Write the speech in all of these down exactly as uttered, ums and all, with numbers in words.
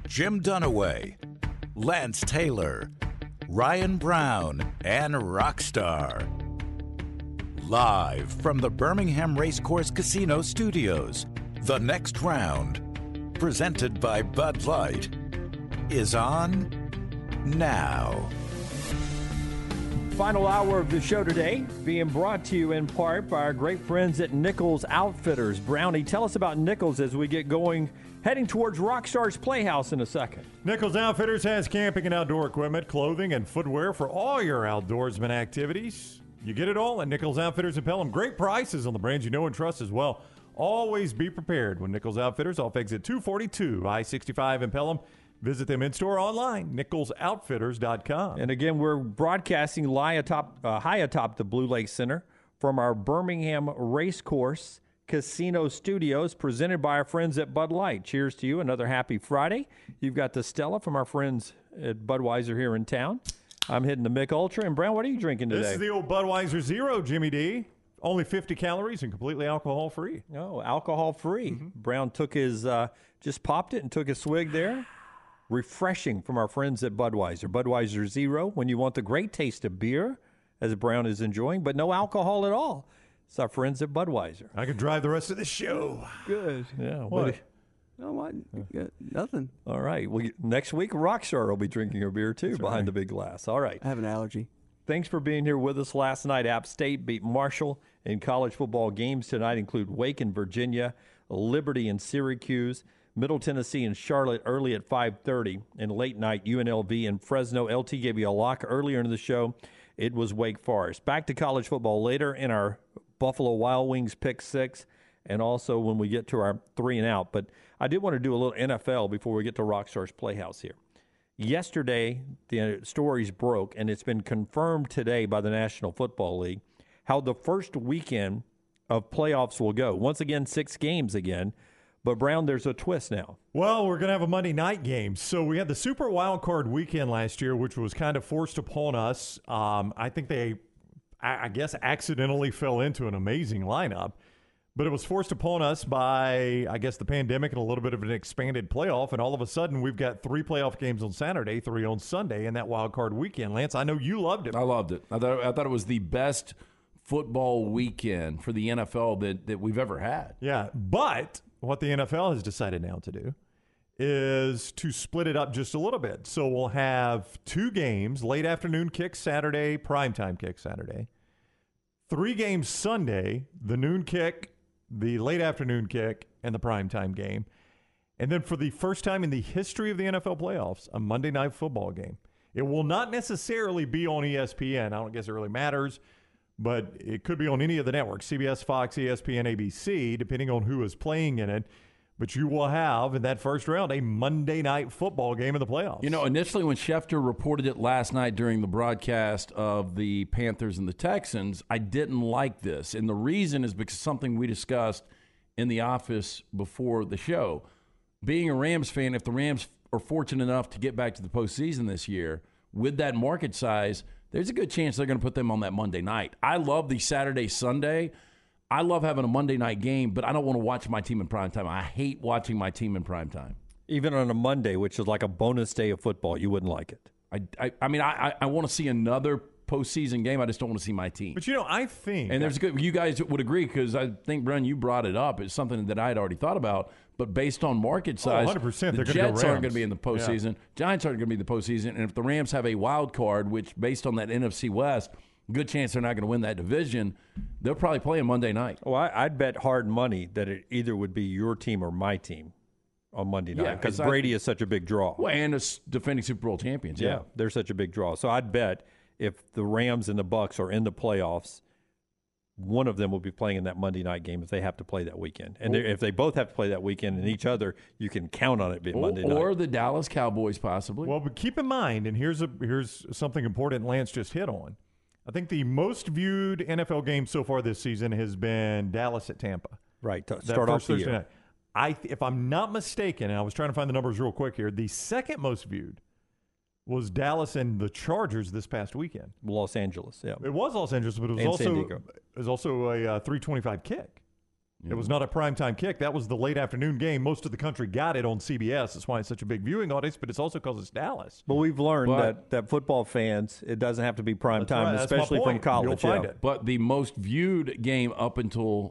Jim Dunaway, Lance Taylor, Ryan Brown, and Rockstar. Live from the Birmingham Racecourse Casino Studios, the next round, presented by Bud Light, is on now. Final hour of the show today being brought to you in part by our great friends at Nichols Outfitters. Brownie, tell us about Nichols as we get going, heading towards Rockstar's Playhouse in a second. Nichols Outfitters has camping and outdoor equipment, clothing, and footwear for all your outdoorsman activities. You get it all at Nichols Outfitters in Pelham. Great prices on the brands you know and trust as well. Always be prepared when Nichols Outfitters, off exit two forty-two, I sixty-five in Pelham. Visit them in-store online, nichols outfitters dot com. And again, we're broadcasting high atop, uh, high atop the Blue Lake Center from our Birmingham Racecourse Casino Studios, presented by our friends at Bud Light. Cheers to you. Another happy Friday. You've got the Stella from our friends at Budweiser here in town. I'm hitting the Mick Ultra. And, Brown, what are you drinking today? This is the old Budweiser Zero, Jimmy D. Only fifty calories and completely alcohol-free. Oh, alcohol-free. Mm-hmm. Brown took his, uh, just popped it and took a swig there. Refreshing from our friends at Budweiser. Budweiser Zero, when you want the great taste of beer, as Brown is enjoying, but no alcohol at all. It's our friends at Budweiser. I could drive the rest of the show. Good. Yeah. What? No, what? Yeah, nothing. All right. Well, next week, Rockstar will be drinking a beer, too, That's behind right. the big glass. All right. I have an allergy. Thanks for being here with us last night. App State beat Marshall in college football. Games tonight include Wake and Virginia, Liberty and Syracuse, Middle Tennessee and Charlotte early at five thirty, and late night U N L V and Fresno. L T gave you a lock earlier in the show. It was Wake Forest. Back to college football later in our Buffalo Wild Wings pick six, and also when we get to our three and out. But I did want to do a little N F L before we get to Rockstar's Playhouse here. Yesterday, the stories broke, and it's been confirmed today by the National Football League, how the first weekend of playoffs will go. Once again, six games again. But, Brown, there's a twist now. Well, we're going to have a Monday night game. So we had the Super Wild Card weekend last year, which was kind of forced upon us. Um, I think they, I guess, accidentally fell into an amazing lineup. But it was forced upon us by, I guess, the pandemic and a little bit of an expanded playoff. And all of a sudden, we've got three playoff games on Saturday, three on Sunday, in that Wild Card weekend. Lance, I know you loved it. I loved it. I thought, I thought it was the best football weekend for the N F L that, that we've ever had. Yeah, but what the N F L has decided now to do is to split it up just a little bit. So we'll have two games, late afternoon kick Saturday, primetime kick Saturday. Three games Sunday, the noon kick, the late afternoon kick, and the primetime game. And then for the first time in the history of the N F L playoffs, a Monday night football game. It will not necessarily be on E S P N. I don't guess it really matters. But it could be on any of the networks, C B S, Fox, E S P N, A B C, depending on who is playing in it. But you will have, in that first round, a Monday night football game in the playoffs. You know, initially when Schefter reported it last night during the broadcast of the Panthers and the Texans, I didn't like this. And the reason is because something we discussed in the office before the show. Being a Rams fan, if the Rams are fortunate enough to get back to the postseason this year, with that market size, there's a good chance they're going to put them on that Monday night. I love the Saturday, Sunday. I love having a Monday night game, but I don't want to watch my team in primetime. I hate watching my team in primetime. Even on a Monday, which is like a bonus day of football, you wouldn't like it. I, I, I mean, I, I want to see another postseason game. I just don't want to see my team. But, you know, I think. And there's a good, you guys would agree, because I think, Bren, you brought it up. It's something that I had already thought about. But based on market size, oh, one hundred percent, the they're Jets go aren't going to be in the postseason. Yeah. Giants aren't going to be in the postseason. And if the Rams have a wild card, which based on that N F C West, good chance they're not going to win that division, they'll probably play on Monday night. Well, I, I'd bet hard money that it either would be your team or my team on Monday night, Yeah, because exactly. Brady is such a big draw. Well, and it's defending Super Bowl champions. Yeah. Yeah, they're such a big draw. So I'd bet if the Rams and the Bucs are in the playoffs, one of them will be playing in that Monday night game if they have to play that weekend. And if they both have to play that weekend and each other, you can count on it being Monday night. Or the Dallas Cowboys, possibly. Well, but keep in mind, and here's a here's something important Lance just hit on. I think the most viewed N F L game so far this season has been Dallas at Tampa. Right, to That start off first the Thursday year. night. I, th- if I'm not mistaken, and I was trying to find the numbers real quick here, the second most viewed was Dallas and the Chargers this past weekend. Los Angeles, yeah. It was Los Angeles, but it was And also San Diego. it was also a uh, three twenty-five kick. It was not a primetime kick. That was the late afternoon game. Most of the country got it on C B S. That's why it's such a big viewing audience, but it's also because it's Dallas. But we've learned But- that, that football fans, it doesn't have to be prime That's time, right. That's my especially from point. college. You'll find yeah. it. But the most viewed game up until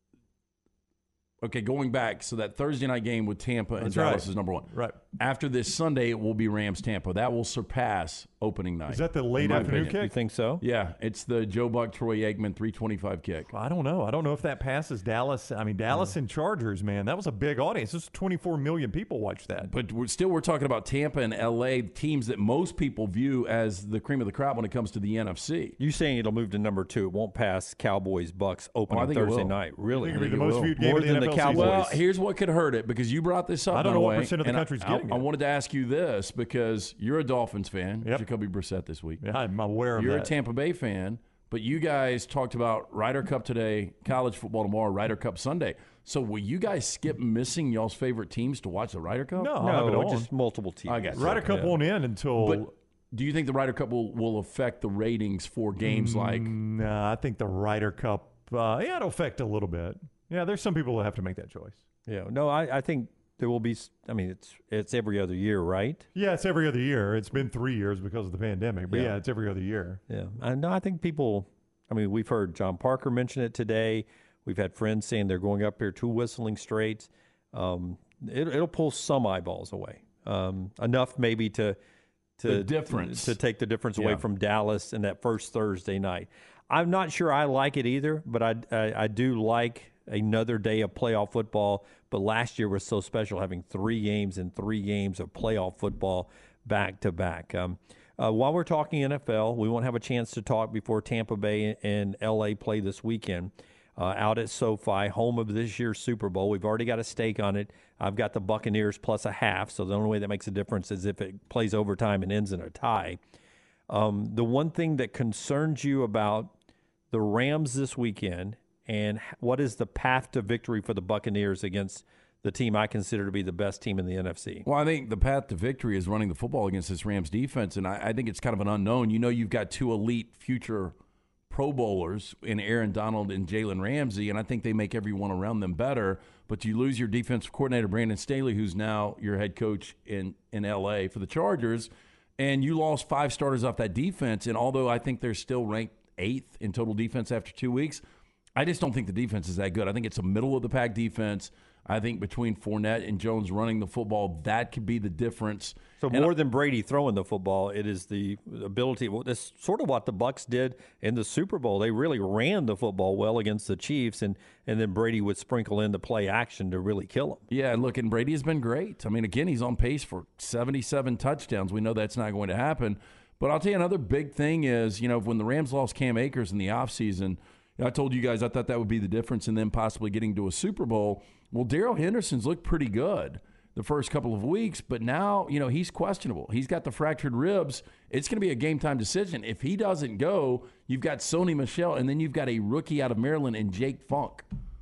okay, going back, so that Thursday night game with Tampa and That's Dallas right. is number one. Right. After this Sunday, it will be Rams Tampa. That will surpass opening night. Is that the late in my afternoon opinion. You kick? think so? Yeah, it's the Joe Buck, Troy Aikman three twenty-five kick. I don't know. I don't know if that passes Dallas. I mean, Dallas and Chargers, man, that was a big audience. This was twenty-four million people watched that. But we're still we're talking about Tampa and L A, teams that most people view as the cream of the crop when it comes to the N F C. You saying it'll move to number two? It won't pass Cowboys Bucks opening Oh, I think it Thursday will. night. Really? I think it'll be You the most will. viewed game More of the than N F L the season. Cowboys. Well, here's what could hurt it because you brought this up. I don't by know the what way, percent of the and I- country's I, getting I, it. wanted to ask you this because you're a Dolphins fan, Yep. Jacoby Brissett this week. Yeah, I'm aware of You're that. a Tampa Bay fan, but you guys talked about Ryder Cup today, college football tomorrow, Ryder Cup Sunday. So will you guys skip missing y'all's favorite teams to watch the Ryder Cup? No, I'll have it No, on. just multiple teams. I got you. Ryder Cup Yeah. won't end until. But do you think the Ryder Cup will, will affect the ratings for games like Nah, I think the Ryder Cup, uh, yeah, it'll affect a little bit. Yeah, there's some people that have to make that choice. Yeah. No, I, I think there will be. s- I mean, it's it's every other year, right? Yeah, it's every other year. It's been three years because of the pandemic, but Yeah. yeah, it's every other year. Yeah. I no, I think people. I mean, we've heard John Parker mention it today. We've had friends saying they're going up here to Whistling Straits. Um, it, it'll pull some eyeballs away, um, enough maybe to to The difference. to take the difference away Yeah. from Dallas in that first Thursday night. I'm not sure I like it either, but I, I I do like another day of playoff football. But last year was so special having three games and three games of playoff football back to back. Um, uh, while we're talking N F L, we won't have a chance to talk before Tampa Bay and L A play this weekend. Uh, out at SoFi, home of this year's Super Bowl. We've already got a stake on it. I've got the Buccaneers plus a half, so the only way that makes a difference is if it plays overtime and ends in a tie. Um, the one thing that concerns you about the Rams this weekend and h- what is the path to victory for the Buccaneers against the team I consider to be the best team in the N F C? Well, I think the path to victory is running the football against this Rams defense, and I, I think it's kind of an unknown. You know, you've got two elite future Pro Bowlers in Aaron Donald and Jalen Ramsey, and I think they make everyone around them better. But you lose your defensive coordinator, Brandon Staley, who's now your head coach in, in L A for the Chargers, and you lost five starters off that defense. And although I think they're still ranked eighth in total defense after two weeks, I just don't think the defense is that good. I think it's a middle-of-the-pack defense. I think between Fournette and Jones running the football, that could be the difference. So And more than Brady throwing the football, it is the ability. Well, that's sort of what the Bucs did in the Super Bowl. They really ran the football well against the Chiefs, and and then Brady would sprinkle in the play action to really kill them. Yeah, and look, and Brady has been great. I mean, again, he's on pace for seventy-seven touchdowns. We know that's not going to happen. But I'll tell you another big thing is, you know, when the Rams lost Cam Akers in the offseason, I told you guys I thought that would be the difference in them possibly getting to a Super Bowl. Well, Darrell Henderson's looked pretty good the first couple of weeks, but now, you know, he's questionable. He's got the fractured ribs. It's going to be a game-time decision. If he doesn't go, you've got Sony Michel, and then you've got a rookie out of Maryland in Jake Funk.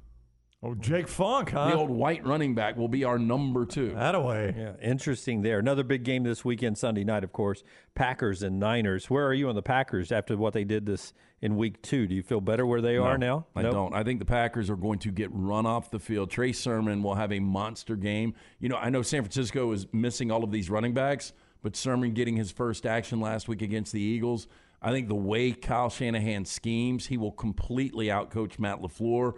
Oh, Jake Funk, huh? The old white running back will be our number two. That-a-way. Yeah, interesting there. Another big game this weekend, Sunday night, of course, Packers and Niners. Where are you on the Packers after what they did this in week two? Do you feel better where they are now? I Nope. don't. I think the Packers are going to get run off the field. Trey Sermon will have a monster game. You know, I know San Francisco is missing all of these running backs, but Sermon getting his first action last week against the Eagles. I think the way Kyle Shanahan schemes, he will completely outcoach Matt LaFleur.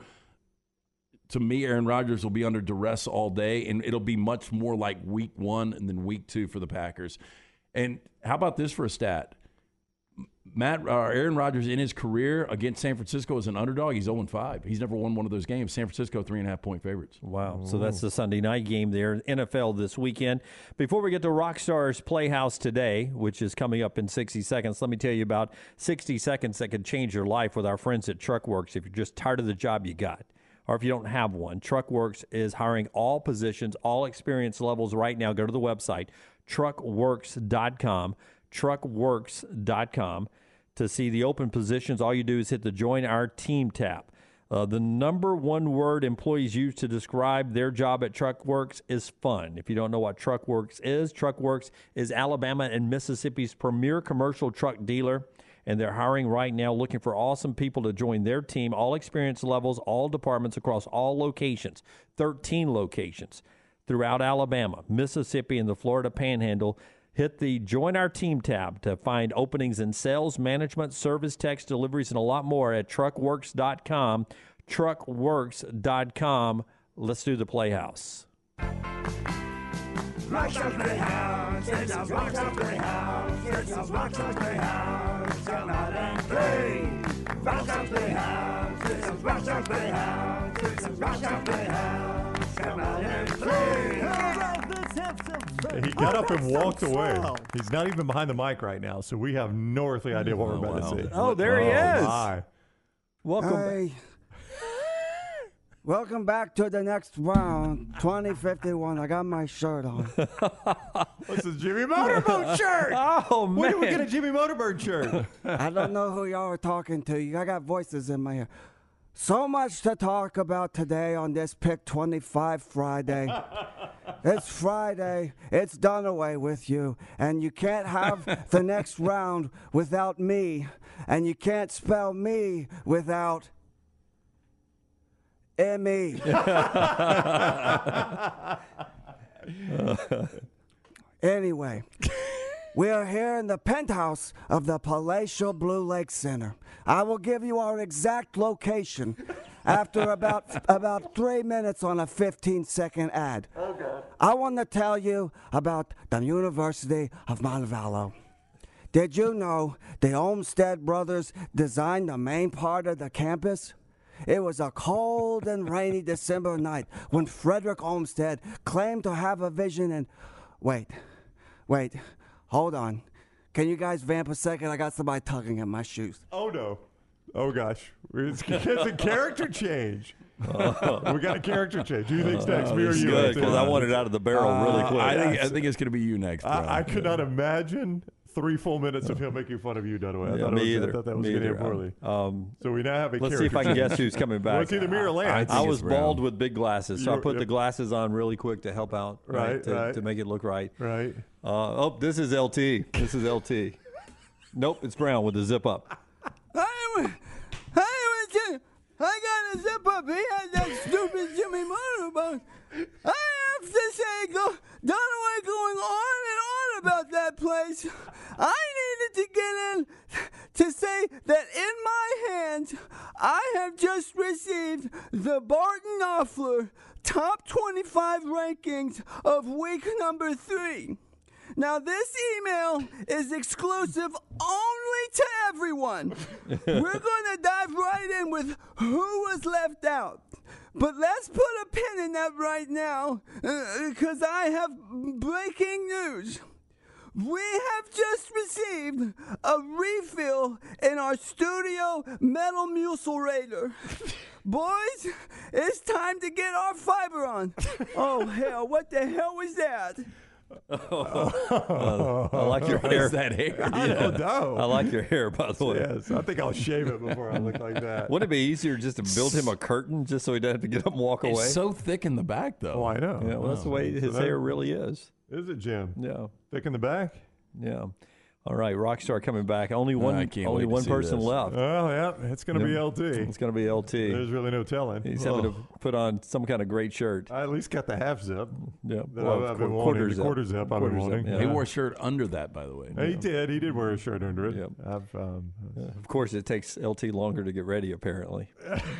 To me, Aaron Rodgers will be under duress all day, and it'll be much more like week one and then week two for the Packers. And how about this for a stat? Matt, uh, Aaron Rodgers in his career against San Francisco as an underdog, he's oh and five. He's never won one of those games. San Francisco, three and a half point favorites. Wow. So that's the Sunday night game there. N F L this weekend. Before we get to Rockstar's Playhouse today, which is coming up in sixty seconds, let me tell you about sixty seconds that could change your life with our friends at TruckWorks if you're just tired of the job you got. Or if you don't have one, TruckWorks is hiring all positions, all experience levels right now. Go to the website, truck works dot com, truck works dot com. To see the open positions, all you do is hit the Join Our Team tab. Uh, the number one word employees use to describe their job at TruckWorks is fun. If you don't know what TruckWorks is, TruckWorks is Alabama and Mississippi's premier commercial truck dealer. and they're hiring right now, looking for awesome people to join their team, all experience levels, all departments across all locations, thirteen locations throughout Alabama, Mississippi, and the Florida Panhandle. Hit the Join Our Team tab to find openings in sales, management, service, text, deliveries, and a lot more at truckworks dot com. truckworks dot com. Let's do the Playhouse. Rockstar's Playhouse. This is Rockstar's Playhouse. This is Rockstar's Playhouse. Come out and play. Rockstar's Playhouse. This is Rockstar's Playhouse. This is Rockstar's Playhouse. Come out and play. He got up and walked away. He's not even behind the mic right now, so we have no earthly idea what Oh, we're about wow. to see. Oh, there he is. My. Welcome. Hey. Welcome back to the next round, twenty fifty-one. I got my shirt on. What's this Jimmy Motorboat shirt? Oh, man. When did we get a Jimmy Motorboat shirt? I don't know who y'all are talking to. I got voices in my ear. So much to talk about today on this Pick twenty-five Friday. It's Friday. It's done away with you. And you can't have the next round without me. And you can't spell me without M E. Anyway, we are here in the penthouse of the Palatial Blue Lake Center. I will give you our exact location after about about three minutes on a fifteen-second ad. Okay. I want to tell you about the University of Montevallo. Did you know the Olmsted brothers designed the main part of the campus? It was a cold and rainy December night when Frederick Olmsted claimed to have a vision and... Wait, wait, hold on. Can you guys vamp a second? I got somebody tugging at my shoes. Oh, no. Oh, gosh. It's, it's a character change. Uh, we got a character change. Who thinks next? Me or you? Good, because I want it out of the barrel Uh, really quick. I think I think it's going to be you next, bro. I, I could not imagine three full minutes of him making fun of you, Dunaway. I, Yeah, thought, it me was, either. I thought that was Me going to either. end poorly. Um, So we now have a let's character see if I can change. guess who's coming back. Well, it's either me or Lance. I I think was it's Brown. bald with big glasses, so I You're- put the you're- glasses on really quick to help out, right? Right, to, right. to make it look right. Right. Uh, oh, this is L T. This is L T. Nope, it's Brown with the zip up. I, I, I got a zip up. He had that stupid Jimmy Motorboat. I have to say, go, Dunaway going on and on about that place. I needed to get in to say that in my hands, I have just received the Barton Knopfler top twenty-five rankings of week number three. Now, this email is exclusive only to everyone. We're going to dive right in with who was left out. But let's put a pin in that right now, because uh, I have breaking news. We have just received a refill in our studio Metal Musclerator. Boys, it's time to get our fiber on. Oh, hell, what the hell was that? Uh, I like your hair. that hair? I don't know. I like your hair, by the way. Yes, I think I'll shave it before I look like that. Wouldn't it be easier just to build him a curtain just so he doesn't have to get up and walk away? It's so thick in the back, though. Oh, I know. yeah, well, that's the way So his that- hair really is. Is it, Jim? Yeah, Thick in the back? yeah. All right, Rockstar coming back. Only one, I can't only wait to one see person this. left. Oh, yeah. It's going to be Yeah. L T. It's going to be L T. There's really no telling. He's having to put on some kind of great shirt. I at least got the half zip. Yeah, That well, I've been qu- wanting. quarter The zip. quarter zip I've been Quarter zip, wanting. yeah. He wore a shirt under that, by the way. He did. He did wear a shirt under it. Yep. I've, um, Of course, it takes L T longer to get ready, apparently.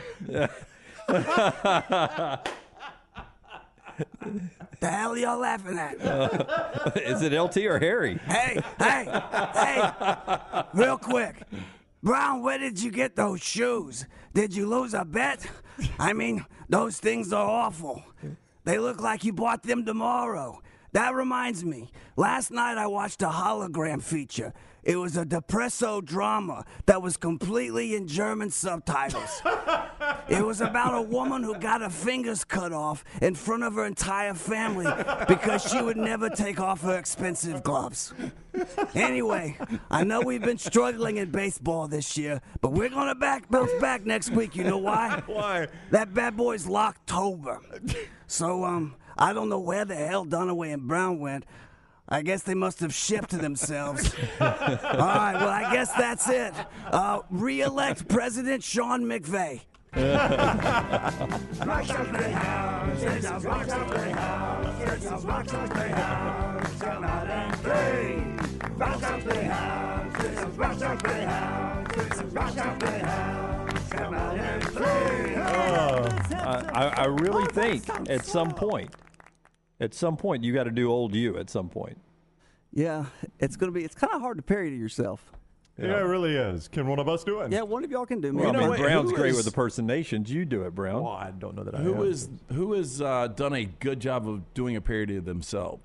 The hell are y'all laughing at? Is it L T or Harry? Hey, hey, hey, real quick. Brown, where did you get those shoes? Did you lose a bet? I mean, those things are awful. They look like you bought them tomorrow. That reminds me, last night I watched a hologram feature. It was a depresso drama that was completely in German subtitles. It was about a woman who got her fingers cut off in front of her entire family because she would never take off her expensive gloves. Anyway, I know we've been struggling in baseball this year, but we're going to back bounce back next week. You know why? Why? That bad boy's Locktober. So, um, I don't know where the hell Dunaway and Brown went, I guess they must have shipped themselves. All right, well, I guess that's it. Uh, re-elect President Sean McVay. Rockstars Playhouse, it sounds Rockstars Playhouse, it sounds Rockstars Playhouse, come out and play. Rockstars Playhouse, it sounds Rockstars Playhouse, it sounds Rockstars Playhouse, come out and play. I, I, I really think at some point, at some point, you got to do old you at some point. Yeah, it's gonna be. It's kind of hard to parody yourself. Yeah, it really is. Can one of us do it? Yeah, one of y'all can do me. Well, I know mean, what? Brown's Who great is- with impersonations. You do it, Brown. Well, I don't know that I Who have. is who has uh, done a good job of doing a parody of themselves?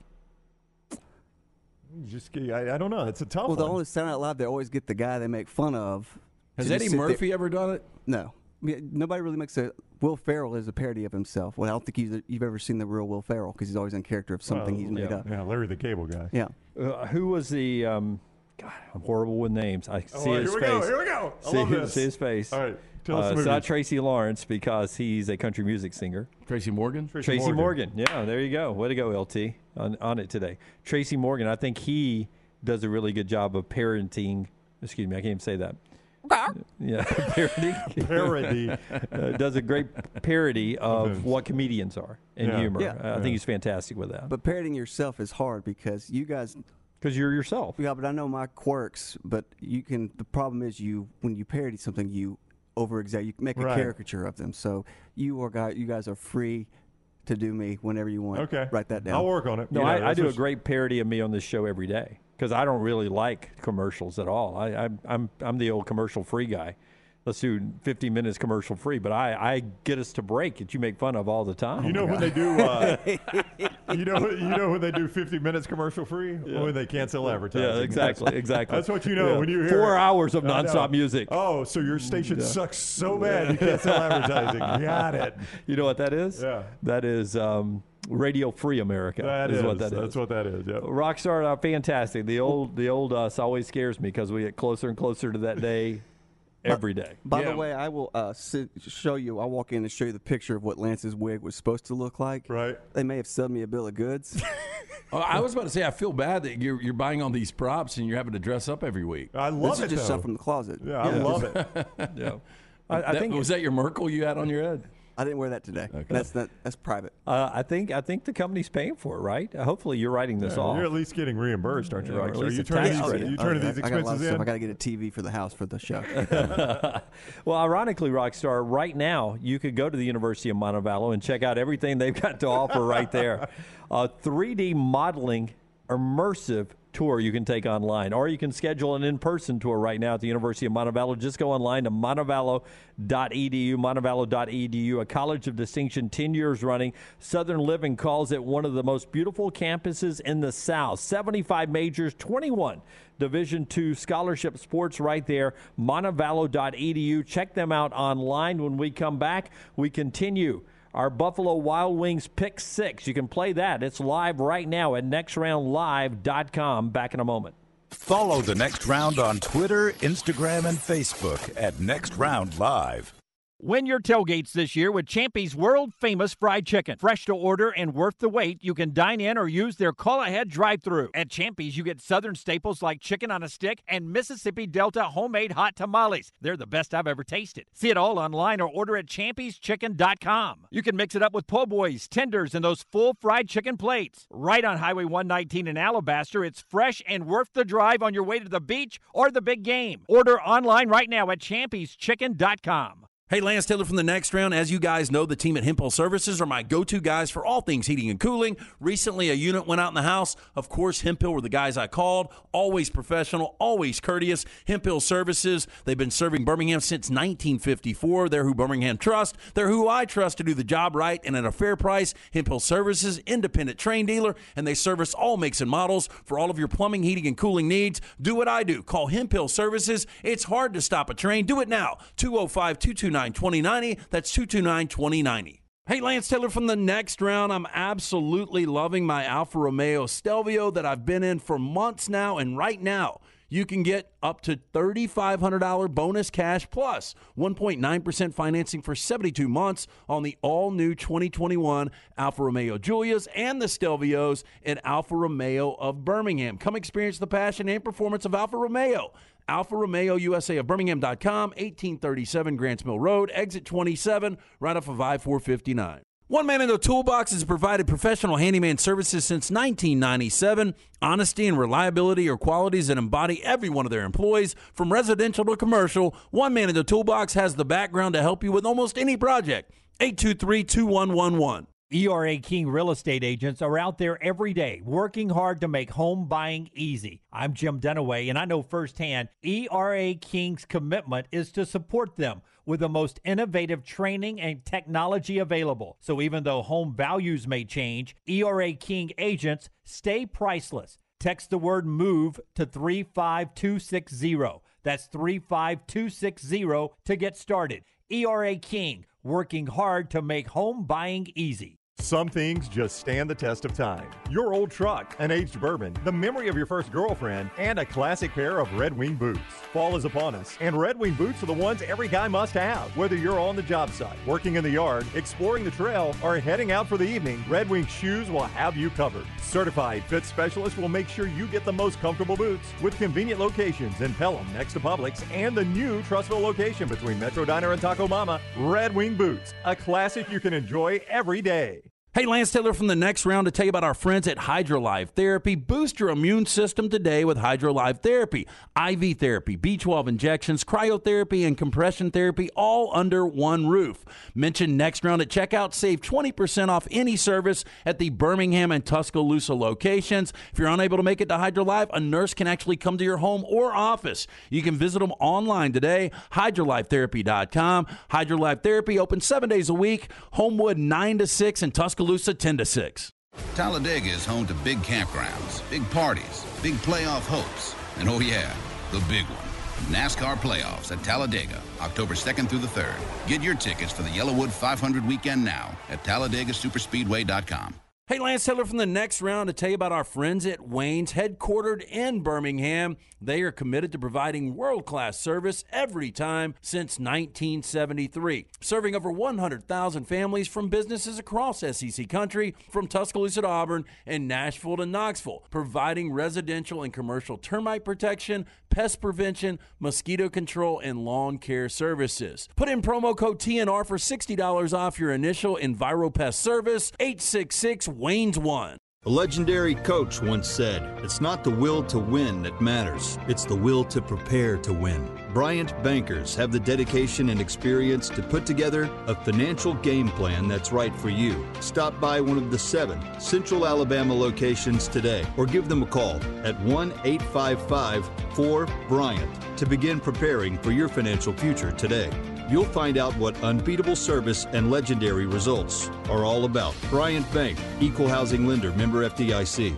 Just, I, I don't know. It's a tough Well, the one. only sound out loud, they always get the guy they make fun of. Has to just Eddie sit there- Murphy ever done it? No. I mean, nobody really makes a. Will Ferrell is a parody of himself. Well, I don't think he's, you've ever seen the real Will Ferrell because he's always in character of something Well, he's made yeah. up. Yeah, Larry the Cable Guy. Yeah. Uh, who was the? Um, God, I'm horrible with names. I Oh, see here his we face. go. Here we go. I see, love this. see his face. All right. Tell us Uh, the it's movie. not Tracy Lawrence because he's a country music singer. Tracy Morgan? Tracy Morgan. Yeah, there you go. Way to go, L T, on, on it today. Tracy Morgan, I think he does a really good job of parenting. Excuse me, I can't even say that. Yeah, parody. Parody. uh, does a great parody of what comedians are in Yeah. humor. Yeah. Uh, I Yeah. think he's fantastic with that. But parodying yourself is hard because you guys. Because you're yourself. Yeah, but I know my quirks. But you can. The problem is you when you parody something, you over exaggerate. You make a Right. caricature of them. So you are guys. You guys are free to do me whenever you want. Okay. Write that down. I'll work on it. No, You know, I, I that's do a what's- great parody of me on this show every day because I don't really like commercials at all. I, I, I'm I'm the old commercial free guy. Let's do fifty minutes commercial free, but I, I get us to break that you make fun of all the time. You know when they do, uh, you know, you know when they do fifty minutes commercial free when they cancel advertising. Yeah, exactly, exactly. That's what you know Yeah. when you hear Four it. hours of I know. nonstop music. Oh, so your station sucks so bad you can't sell advertising. Got it. You know what that is? Yeah. That is um, Radio Free America. That is, is. what that That's is. what that is. Yep. Rockstar, uh, fantastic. The old the old us always scares me because we get closer and closer to that day every day. By Yeah. the way, I will uh, sit, show you. I'll walk in and show you the picture of what Lance's wig was supposed to look like. Right. They may have sold me a bill of goods. Oh, I was about to say, I feel bad that you're you're buying all these props and you're having to dress up every week. I love this it is just though. stuff from the closet. yeah, I love it. Yeah. I, I That- think was that your Merkel you had on your head? I didn't wear that today. That's not. That's private. uh, I think I think the company's paying for it, right? Uh, hopefully, you're writing this off. You're at least getting reimbursed, aren't you, Yeah, or Rockstar? at Are least you a turning tax these, credit. you turning Oh, these I got a lot of expenses stuff. in? I got to get a T V for the house for the show. Well, ironically, Rockstar, right now you could go to the University of Montevallo and check out everything they've got to offer right there. A three D modeling immersive tour you can take online, or you can schedule an in-person tour right now at the University of Montevallo. Just go online to montevallo dot e d u, montevallo dot e d u, a college of distinction, ten years running. Southern Living calls it one of the most beautiful campuses in the South. seventy-five majors, twenty-one Division two scholarship sports right there, montevallo dot e d u. Check them out online. When we come back, we continue our Buffalo Wild Wings Pick Six. You can play that. It's live right now at next round live dot com. Back in a moment. Follow The Next Round on Twitter, Instagram, and Facebook at Next Round Live. Win your tailgates this year with Champy's world-famous fried chicken. Fresh to order and worth the wait, you can dine in or use their call-ahead drive-thru. At Champy's, you get southern staples like chicken on a stick and Mississippi Delta homemade hot tamales. They're the best I've ever tasted. See it all online or order at champys chicken dot com. You can mix it up with po' boys, tenders, and those full fried chicken plates. Right on Highway one nineteen in Alabaster, it's fresh and worth the drive on your way to the beach or the big game. Order online right now at champys chicken dot com. Hey, Lance Taylor from The Next Round. As you guys know, the team at Hemphill Services are my go-to guys for all things heating and cooling. Recently, a unit went out in the house. Of course, Hemphill were the guys I called. Always professional, always courteous. Hemphill Services, they've been serving Birmingham since nineteen fifty-four. They're who Birmingham trusts. They're who I trust to do the job right and at a fair price. Hemphill Services, independent train dealer, and they service all makes and models for all of your plumbing, heating, and cooling needs. Do what I do. Call Hemphill Services. It's hard to stop a train. Do it now. two oh five, two two nine, two oh nine oh. That's two two nine, two oh nine oh. Hey, Lance Taylor from The Next Round. I'm absolutely loving my Alfa Romeo Stelvio that I've been in for months now, and right now you can get up to three thousand five hundred dollars bonus cash plus one point nine percent financing for seventy-two months on the all-new twenty twenty-one Alfa Romeo Giulias and the Stelvios at Alfa Romeo of Birmingham. Come experience the passion and performance of Alfa Romeo. Alfa Romeo U S A of Birmingham dot com, eighteen thirty-seven Grants Mill Road, exit twenty-seven, right off of I four fifty-nine. One Man in the Toolbox has provided professional handyman services since nineteen ninety-seven. Honesty and reliability are qualities that embody every one of their employees. From residential to commercial, One Man in the Toolbox has the background to help you with almost any project. eight two three, two one one one. E R A King real estate agents are out there every day working hard to make home buying easy. I'm Jim Dunaway, and I know firsthand E R A King's commitment is to support them with the most innovative training and technology available. So even though home values may change, E R A King agents stay priceless. Text the word MOVE to three five two six zero. That's three five two six zero to get started. E R A King, working hard to make home buying easy. Some things just stand the test of time. Your old truck, an aged bourbon, the memory of your first girlfriend, and a classic pair of Red Wing boots. Fall is upon us, and Red Wing boots are the ones every guy must have. Whether you're on the job site, working in the yard, exploring the trail, or heading out for the evening, Red Wing shoes will have you covered. Certified fit specialists will make sure you get the most comfortable boots with convenient locations in Pelham next to Publix and the new Trustville location between Metro Diner and Taco Mama. Red Wing boots, a classic you can enjoy every day. Hey, Lance Taylor from the Next Round to tell you about our friends at HydroLife Therapy. Boost your immune system today with HydroLife Therapy. I V therapy, B twelve injections, cryotherapy, and compression therapy all under one roof. Mention Next Round at checkout. Save twenty percent off any service at the Birmingham and Tuscaloosa locations. If you're unable to make it to HydroLife, a nurse can actually come to your home or office. You can visit them online today, hydro life therapy dot com. HydroLife Therapy open seven days a week. Homewood nine to six and Tuscaloosa ten to six. Talladega is home to big campgrounds, big parties, big playoff hopes, and oh yeah, the big one, NASCAR playoffs at Talladega, October second through the third. Get your tickets for the Yellowwood five hundred weekend now at talladega superspeedway dot com. Hey, Lance Taylor from the Next Round to tell you about our friends at Wayne's, headquartered in Birmingham. They are committed to providing world-class service every time since nineteen seventy-three, serving over one hundred thousand families from businesses across S E C country, from Tuscaloosa to Auburn and Nashville to Knoxville, providing residential and commercial termite protection, pest prevention, mosquito control, and lawn care services. Put in promo code T N R for sixty dollars off your initial EnviroPest service, eight six six, Wayne's one. A legendary coach once said, "It's not the will to win that matters, it's the will to prepare to win." Bryant Bankers have the dedication and experience to put together a financial game plan that's right for you. Stop by one of the seven Central Alabama locations today or give them a call at one eight five five, four, Bryant to begin preparing for your financial future today. You'll find out what unbeatable service and legendary results are all about. Bryant Bank, Equal Housing Lender, member F D I C.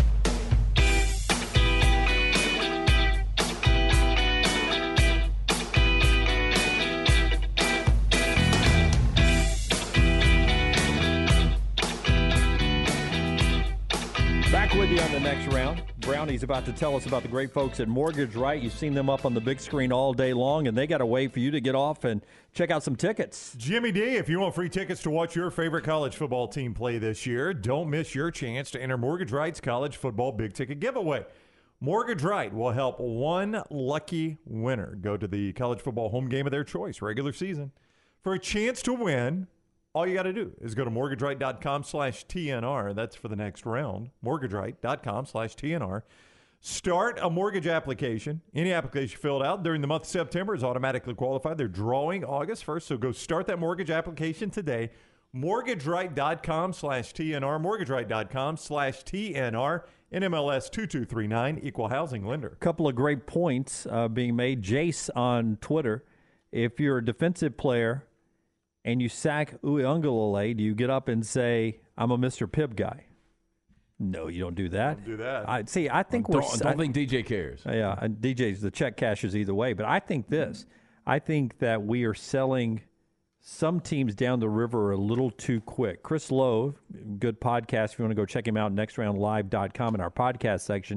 Back with you on the Next Round. Brownie's about to tell us about the great folks at Mortgage Right. You've seen them up on the big screen all day long, and they got a way for you to get off and check out some tickets. Jimmy D, if you want free tickets to watch your favorite college football team play this year, don't miss your chance to enter Mortgage Right's college football big ticket giveaway. Mortgage Right will help one lucky winner go to the college football home game of their choice, regular season. For a chance to win, all you got to do is go to mortgage right dot com slash T N R. That's for the next round. mortgage right dot com slash T N R. Start a mortgage application. Any application filled out during the month of September is automatically qualified. They're drawing August first, so go start that mortgage application today. mortgage right dot com slash T N R. mortgage right dot com slash T N R. N M L S two two three nine, Equal Housing Lender. A couple of great points uh, being made. Jace on Twitter, if you're a defensive player and you sack Uiagalelei, do you get up and say, I'm a Mister Pibb guy? No, you don't do that. Don't do that. I see. I think don't, we're. Don't I, think D J cares. Yeah, and D J's the check cashers either way. But I think this. I think that we are selling some teams down the river a little too quick. Chris Lowe, good podcast. If you want to go check him out, next round live dot com in our podcast section,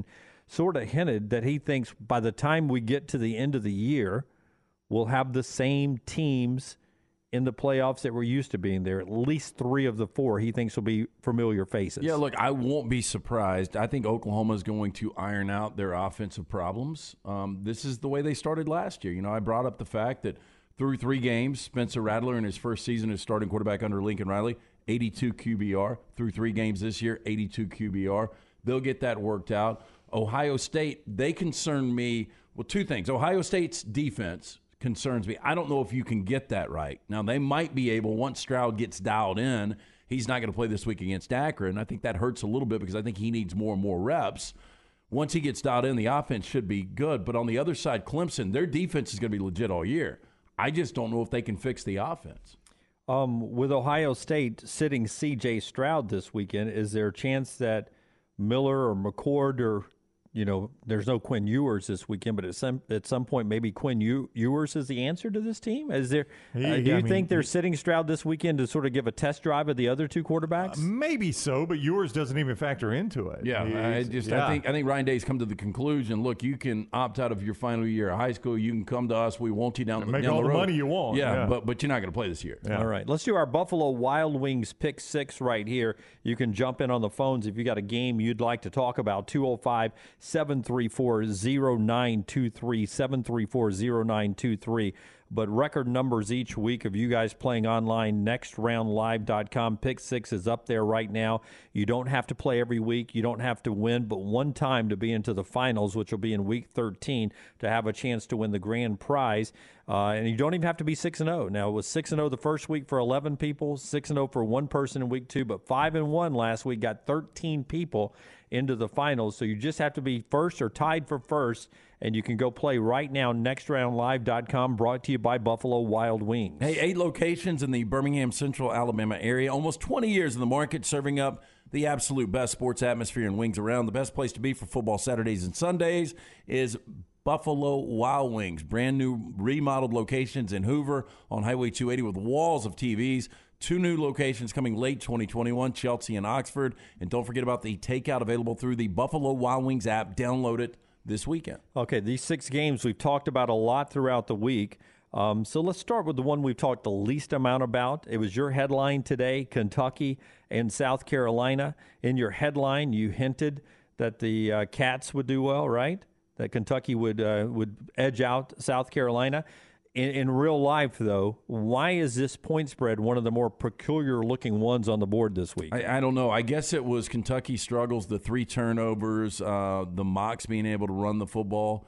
sort of hinted that he thinks by the time we get to the end of the year, we'll have the same teams in the playoffs that we're used to being there. At least three of the four he thinks will be familiar faces. Yeah, look, I won't be surprised. I think Oklahoma is going to iron out their offensive problems. Um, this is the way they started last year. You know, I brought up the fact that through three games, Spencer Rattler in his first season as starting quarterback under Lincoln Riley, eighty-two Q B R. Through three games this year, eighty-two Q B R. They'll get that worked out. Ohio State, they concern me. Well, two things. Ohio State's defense concerns me. I don't know if you can get that right. Now, they might be able, once Stroud gets dialed in, he's not going to play this week against Akron. I think that hurts a little bit because I think he needs more and more reps. Once he gets dialed in, the offense should be good. But on the other side, Clemson, their defense is going to be legit all year. I just don't know if they can fix the offense. Um, with Ohio State sitting C J Stroud this weekend, is there a chance that Miller or McCord or, you know, there's no Quinn Ewers this weekend, but at some at some point maybe Quinn Ew- Ewers is the answer to this team? Is there? He, uh, do you I mean, think they're he, sitting Stroud this weekend to sort of give a test drive of the other two quarterbacks? Uh, maybe so, but Ewers doesn't even factor into it. Yeah, I just yeah. I think I think Ryan Day's come to the conclusion. Look, you can opt out of your final year of high school. You can come to us. We want you down, and make down all the the road. money you want. Yeah, yeah. but but you're not going to play this year. Yeah. All right, let's do our Buffalo Wild Wings pick six right here. You can jump in on the phones if you got a game you'd like to talk about. two oh five, seven three four, oh nine two three, seven three four, oh nine two three. But record numbers each week of you guys playing online, next round live dot com. Pick six is up there right now. You don't have to play every week. You don't have to win, but one time to be into the finals, which will be in week thirteen, to have a chance to win the grand prize. Uh, and you don't even have to be six and oh. Now, it was six and oh the first week for eleven people, six and oh for one person in week two, but five and one last week got thirteen people into the finals. So you just have to be first or tied for first, and you can go play right now, next round live dot com, brought to you by Buffalo Wild Wings. Hey, eight locations in the Birmingham, Central Alabama area. Almost twenty years in the market, serving up the absolute best sports atmosphere and wings around. The best place to be for football Saturdays and Sundays is Buffalo Wild Wings. Brand new remodeled locations in Hoover on Highway two eighty with walls of T Vs. Two new locations coming late twenty twenty-one, Chelsea and Oxford. And don't forget about the takeout available through the Buffalo Wild Wings app. Download it this weekend. Okay, these six games we've talked about a lot throughout the week. Um, so let's start with the one we've talked the least amount about. It was your headline today, Kentucky and South Carolina. In your headline, you hinted that the uh, Cats would do well, right? That Kentucky would uh, would edge out South Carolina. In, in real life, though, why is this point spread one of the more peculiar-looking ones on the board this week? I, I don't know. I guess it was Kentucky struggles, the three turnovers, uh, the Mocs being able to run the football.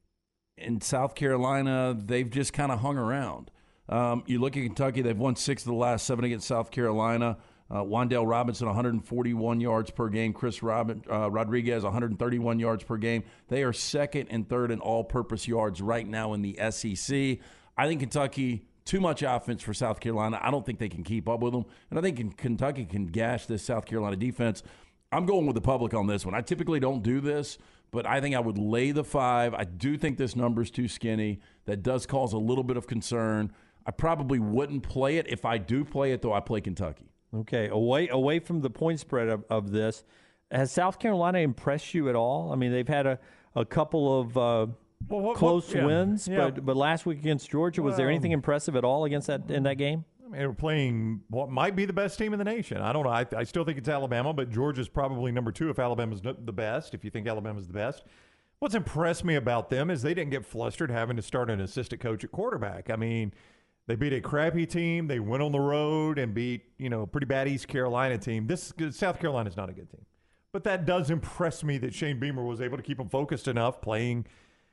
In South Carolina, they've just kind of hung around. Um, you look at Kentucky, they've won six of the last seven against South Carolina. Uh, Wan'Dale Robinson, one hundred forty-one yards per game. Chris Robin, uh, Rodriguez, one hundred thirty-one yards per game. They are second and third in all-purpose yards right now in the S E C. I think Kentucky, too much offense for South Carolina. I don't think they can keep up with them. And I think Kentucky can gash this South Carolina defense. I'm going with the public on this one. I typically don't do this, but I think I would lay the five. I do think this number's too skinny. That does cause a little bit of concern. I probably wouldn't play it. If I do play it, though, I play Kentucky. Okay, away away from the point spread of, of this, has South Carolina impressed you at all? I mean, they've had a, a couple of uh, well, what, close what, yeah, wins, yeah. but but last week against Georgia, was well, there anything impressive at all against that in that game? I mean, we're playing what might be the best team in the nation. I don't know. I, I still think it's Alabama, but Georgia's probably number two if Alabama's the best, if you think Alabama's the best. What's impressed me about them is they didn't get flustered having to start an assistant coach at quarterback. I mean, they beat a crappy team. They went on the road and beat, you know, a pretty bad East Carolina team. This South Carolina's not a good team. But that does impress me that Shane Beamer was able to keep them focused enough playing,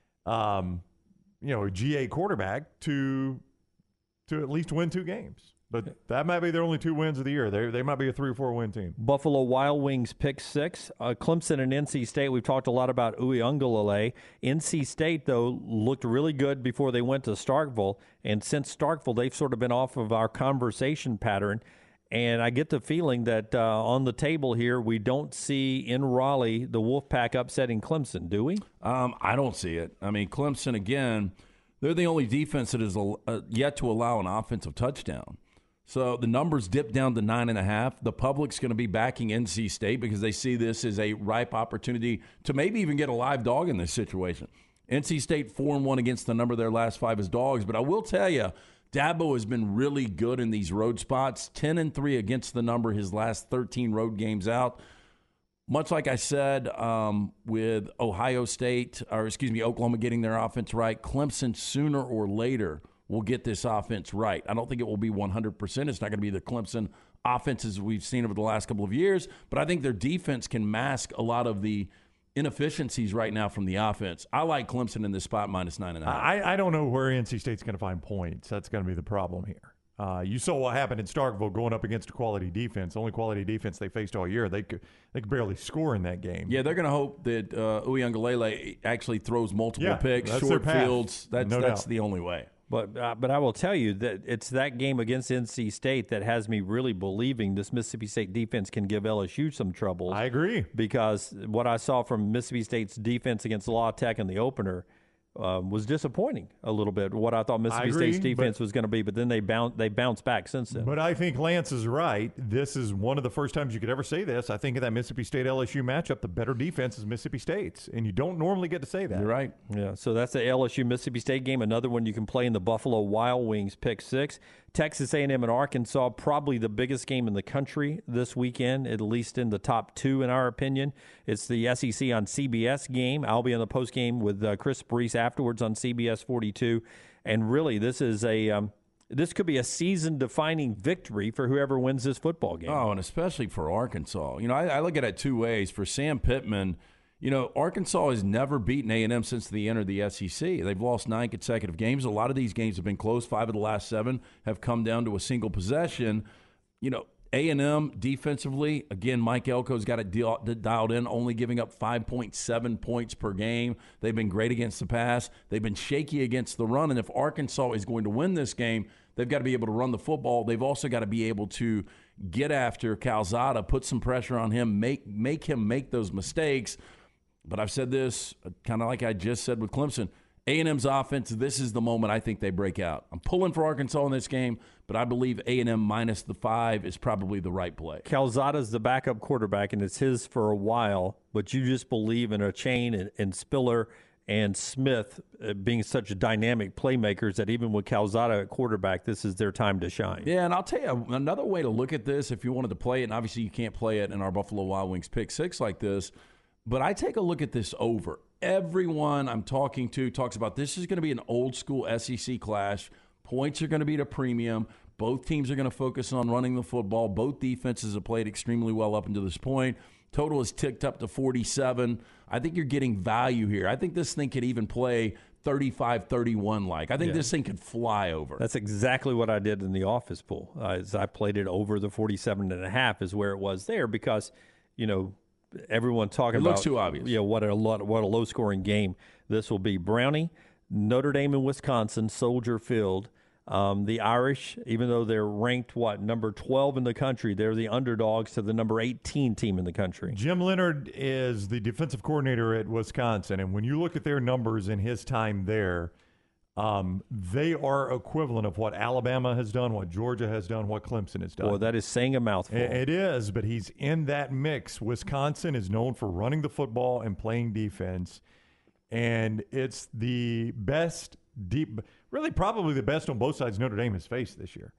um, you know, a G A quarterback to to at least win two games. But that might be their only two wins of the year. They they might be a three or four win team. Buffalo Wild Wings pick six. Uh, Clemson and N C State. We've talked a lot about Uiagalelei. N C State though looked really good before they went to Starkville, and since Starkville, they've sort of been off of our conversation pattern. And I get the feeling that uh, on the table here, we don't see in Raleigh the Wolfpack upsetting Clemson, do we? Um, I don't see it. I mean, Clemson again. They're the only defense that is uh, yet to allow an offensive touchdown. So the numbers dip down to nine and a half. The public's going to be backing N C State because they see this as a ripe opportunity to maybe even get a live dog in this situation. N C State four and one against the number of their last five as dogs, but I will tell you, Dabo has been really good in these road spots. ten and three against the number his last thirteen road games out. Much like I said um, with Ohio State, or excuse me, Oklahoma getting their offense right, Clemson sooner or later will get this offense right. I don't think it will be one hundred percent. It's not going to be the Clemson offenses we've seen over the last couple of years, but I think their defense can mask a lot of the inefficiencies right now from the offense. I like Clemson in this spot minus nine and a half. I, I don't know where N C State's going to find points. That's going to be the problem here. Uh, you saw what happened in Starkville going up against a quality defense. Only quality defense they faced all year. They could they could barely score in that game. Yeah, they're going to hope that uh, Uiagalelei actually throws multiple yeah, picks, that's short their path. fields. That's no that's doubt. the only way. But uh, but I will tell you that it's that game against N C State that has me really believing this Mississippi State defense can give L S U some troubles. I agree. Because what I saw from Mississippi State's defense against La Tech in the opener um, was disappointing a little bit. What I thought Mississippi I agree, State's defense but, was going to be, but then they bounce they bounced back since then. But I think Lance is right. This is one of the first times you could ever say this. I think in that Mississippi State L S U matchup, the better defense is Mississippi State's, and you don't normally get to say that. You're right. Yeah, so that's the L S U Mississippi State game. Another one you can play in the Buffalo Wild Wings pick six. Texas A and M and Arkansas, probably the biggest game in the country this weekend, at least in the top two in our opinion. It's the S E C on C B S game. I'll be on the post game with uh, Chris Brees afterwards on C B S forty-two. And really, this is a um, this could be a season-defining victory for whoever wins this football game. Oh, and especially for Arkansas. You know, I, I look at it two ways. For Sam Pittman, you know, Arkansas has never beaten A and M since they entered the S E C. They've lost nine consecutive games. A lot of these games have been close. Five of the last seven have come down to a single possession. You know, A and M defensively, again, Mike Elko's got it deal, dialed in, only giving up five point seven points per game. They've been great against the pass. They've been shaky against the run. And if Arkansas is going to win this game, they've got to be able to run the football. They've also got to be able to get after Calzada, put some pressure on him, make make him make those mistakes. But I've said this kind of like I just said with Clemson. A and M's offense, this is the moment I think they break out. I'm pulling for Arkansas in this game, but I believe A and M minus the five is probably the right play. Calzada's the backup quarterback, and it's his for a while, but you just believe in a chain and, and Spiller and Smith uh, being such dynamic playmakers that even with Calzada at quarterback, this is their time to shine. Yeah, and I'll tell you another way to look at this if you wanted to play it, and obviously you can't play it in our Buffalo Wild Wings pick six like this, but I take a look at this over. Everyone I'm talking to talks about this is going to be an old school S E C clash. Points are going to be at a premium. Both teams are going to focus on running the football. Both defenses have played extremely well up until this point. Total is ticked up to forty-seven. I think you're getting value here. I think this thing could even play thirty-five thirty-one like. I think yeah. this thing could fly over. That's exactly what I did in the office pool. Uh, as I played it over the forty-seven and a half is where it was there because, you know, everyone talking it about looks too obvious. Yeah, you know, what a lot, what a low scoring game this will be. Brownie, Notre Dame and Wisconsin, Soldier Field. Um, the Irish, even though they're ranked what number twelve in the country, they're the underdogs to the number eighteen team in the country. Jim Leonhard is the defensive coordinator at Wisconsin, and when you look at their numbers in his time there, um, they are equivalent of what Alabama has done, what Georgia has done, what Clemson has done. Well, that is saying a mouthful. It is, but he's in that mix. Wisconsin is known for running the football and playing defense, and it's the best deep, really probably the best on both sides Notre Dame has faced this year.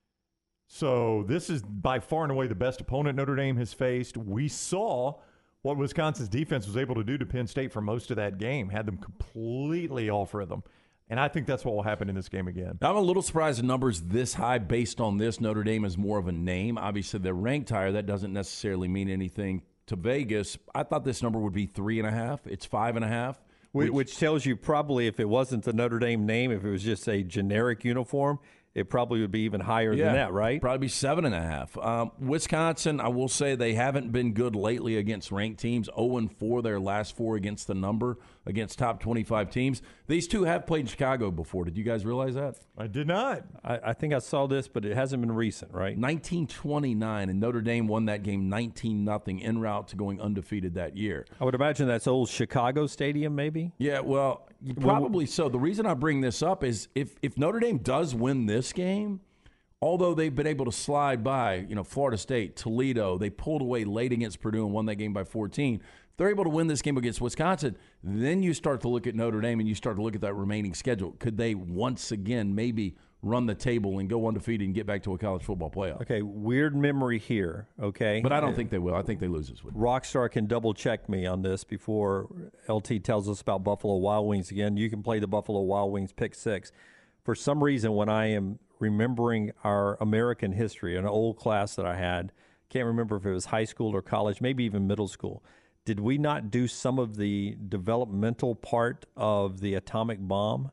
So this is by far and away the best opponent Notre Dame has faced. We saw what Wisconsin's defense was able to do to Penn State for most of that game, had them completely off rhythm. And I think that's what will happen in this game again. I'm a little surprised the number's this high based on this. Notre Dame is more of a name. Obviously, they're ranked higher. That doesn't necessarily mean anything to Vegas. I thought this number would be three and a half. It's five and a half. Which, which tells you probably if it wasn't the Notre Dame name, if it was just a generic uniform, it probably would be even higher yeah, than that, right? Probably be seven and a half. Um, Wisconsin, I will say they haven't been good lately against ranked teams. oh and four their last four against the number, against top twenty-five teams. These two have played in Chicago before. Did you guys realize that? I did not. I, I think I saw this, but it hasn't been recent, right? nineteen twenty-nine, and Notre Dame won that game nineteen nothing en route to going undefeated that year. I would imagine that's old Chicago Stadium, maybe? Yeah, well, probably so. The reason I bring this up is if, if Notre Dame does win this game, although they've been able to slide by, you know, Florida State, Toledo, they pulled away late against Purdue and won that game by fourteen. If they're able to win this game against Wisconsin, then you start to look at Notre Dame and you start to look at that remaining schedule. Could they once again maybe run the table and go undefeated and get back to a college football playoff? Okay, weird memory here, okay? But I don't think they will. I think they lose this week. Rockstar can double-check me on this before L T tells us about Buffalo Wild Wings again. You can play the Buffalo Wild Wings pick six. For some reason, when I am remembering our American history, an old class that I had, can't remember if it was high school or college, maybe even middle school, did we not do some of the developmental part of the atomic bomb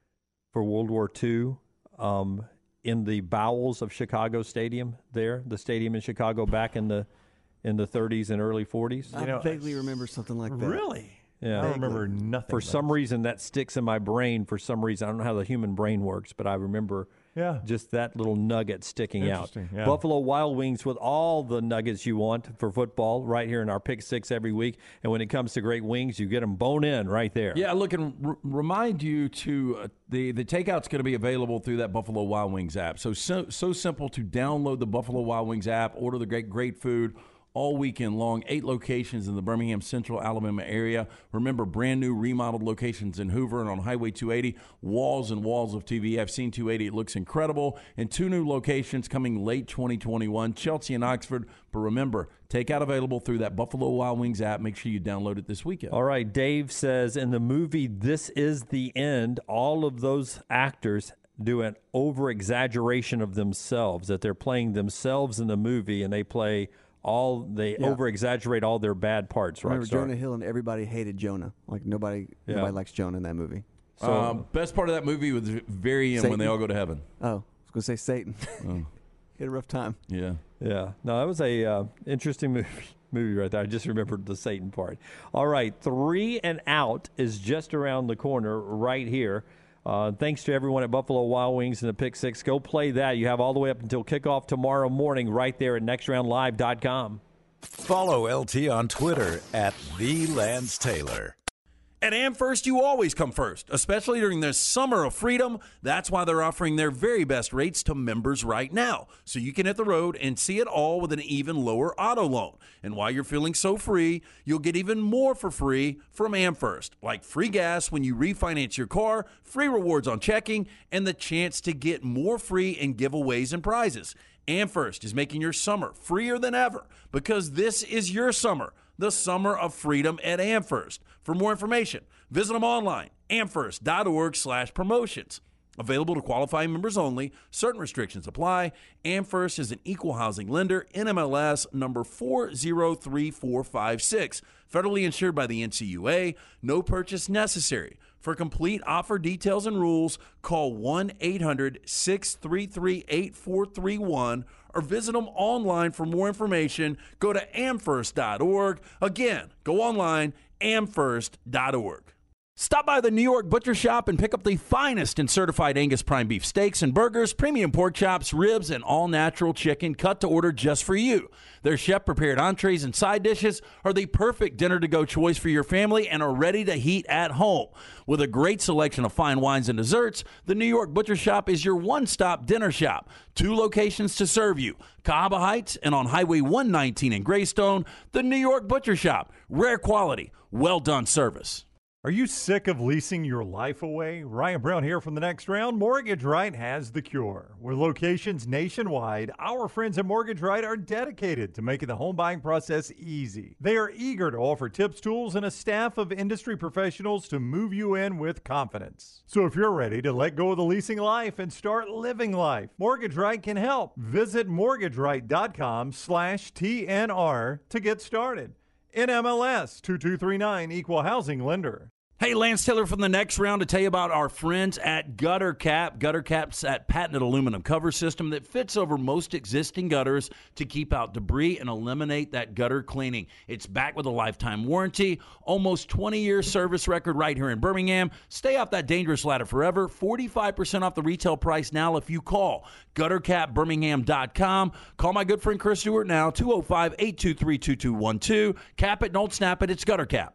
for World War Two um, in the bowels of Chicago Stadium there, the stadium in Chicago back in the in the thirties and early forties? I vaguely remember something like that. Really? Yeah. I don't remember nothing. For some reason, that sticks in my brain. For some reason, I don't know how the human brain works, but I remember Yeah. just that little nugget sticking out. Interesting, yeah. Buffalo Wild Wings with all the nuggets you want for football right here in our Pick Six every week. And when it comes to great wings, you get them bone in right there. Yeah, look, and r- remind you to uh, the the takeout's going to be available through that Buffalo Wild Wings app. So, so so simple to download the Buffalo Wild Wings app, order the great great food all weekend long. Eight locations in the Birmingham Central Alabama area. Remember, brand new remodeled locations in Hoover and on Highway two eighty. Walls and walls of T V. I've seen two eighty. It looks incredible. And two new locations coming late twenty twenty-one, Chelsea and Oxford. But remember, takeout available through that Buffalo Wild Wings app. Make sure you download it this weekend. All right, Dave says in the movie This Is the End, all of those actors do an over-exaggeration of themselves, that they're playing themselves in the movie, and they play all, they Yeah. over-exaggerate all their bad parts. Remember Rockstar. Jonah Hill and everybody hated Jonah. Like nobody, Yeah. nobody likes Jonah in that movie. So, um, best part of that movie was the very end when they Satan? all go to heaven. Oh, I was gonna say Satan. Oh. He had a rough time. Yeah. Yeah, no, that was a uh, interesting movie, movie right there. I just remembered the Satan part. All right, three and out is just around the corner right here. Uh, thanks to everyone at Buffalo Wild Wings and the Pick Six. Go play that. You have all the way up until kickoff tomorrow morning right there at next round live dot com. Follow L T on Twitter at the Lance Taylor. At AmFirst, you always come first, especially during this summer of freedom. That's why they're offering their very best rates to members right now, so you can hit the road and see it all with an even lower auto loan. And while you're feeling so free, you'll get even more for free from AmFirst, like free gas when you refinance your car, free rewards on checking, and the chance to get more free in giveaways and prizes. AmFirst is making your summer freer than ever because this is your summer, the summer of freedom at AmFirst. For more information, visit them online, amfirst.org slash promotions. Available to qualifying members only. Certain restrictions apply. AmFirst is an equal housing lender, N M L S number four zero three four five six. Federally insured by the N C U A. No purchase necessary. For complete offer details and rules, call one eight hundred six three three eight four three one or visit them online for more information. Go to amfirst dot org. Again, go online, amfirst dot org. Stop by the New York Butcher Shop and pick up the finest in certified Angus prime beef steaks and burgers, premium pork chops, ribs, and all-natural chicken cut to order just for you. Their chef-prepared entrees and side dishes are the perfect dinner-to-go choice for your family and are ready to heat at home. With a great selection of fine wines and desserts, the New York Butcher Shop is your one-stop dinner shop. Two locations to serve you, Cahaba Heights and on Highway one nineteen in Greystone. The New York Butcher Shop, rare quality, well-done service. Are you sick of leasing your life away? Ryan Brown here from the Next Round. Mortgage Right has the cure. With locations nationwide, our friends at Mortgage Right are dedicated to making the home buying process easy. They are eager to offer tips, tools, and a staff of industry professionals to move you in with confidence. So if you're ready to let go of the leasing life and start living life, Mortgage Right can help. Visit mortgage right dot com slash T N R to get started. N M L S two two three nine, Equal Housing Lender. Hey, Lance Taylor from the Next Round to tell you about our friends at Gutter Cap. Gutter Cap's that patented aluminum cover system that fits over most existing gutters to keep out debris and eliminate that gutter cleaning. It's backed with a lifetime warranty, almost twenty-year service record right here in Birmingham. Stay off that dangerous ladder forever. forty-five percent off the retail price now if you call gutter cap birmingham dot com. Call my good friend Chris Stewart now, two oh five, eight two three, two two one two. Cap it, don't snap it. It's Gutter Cap.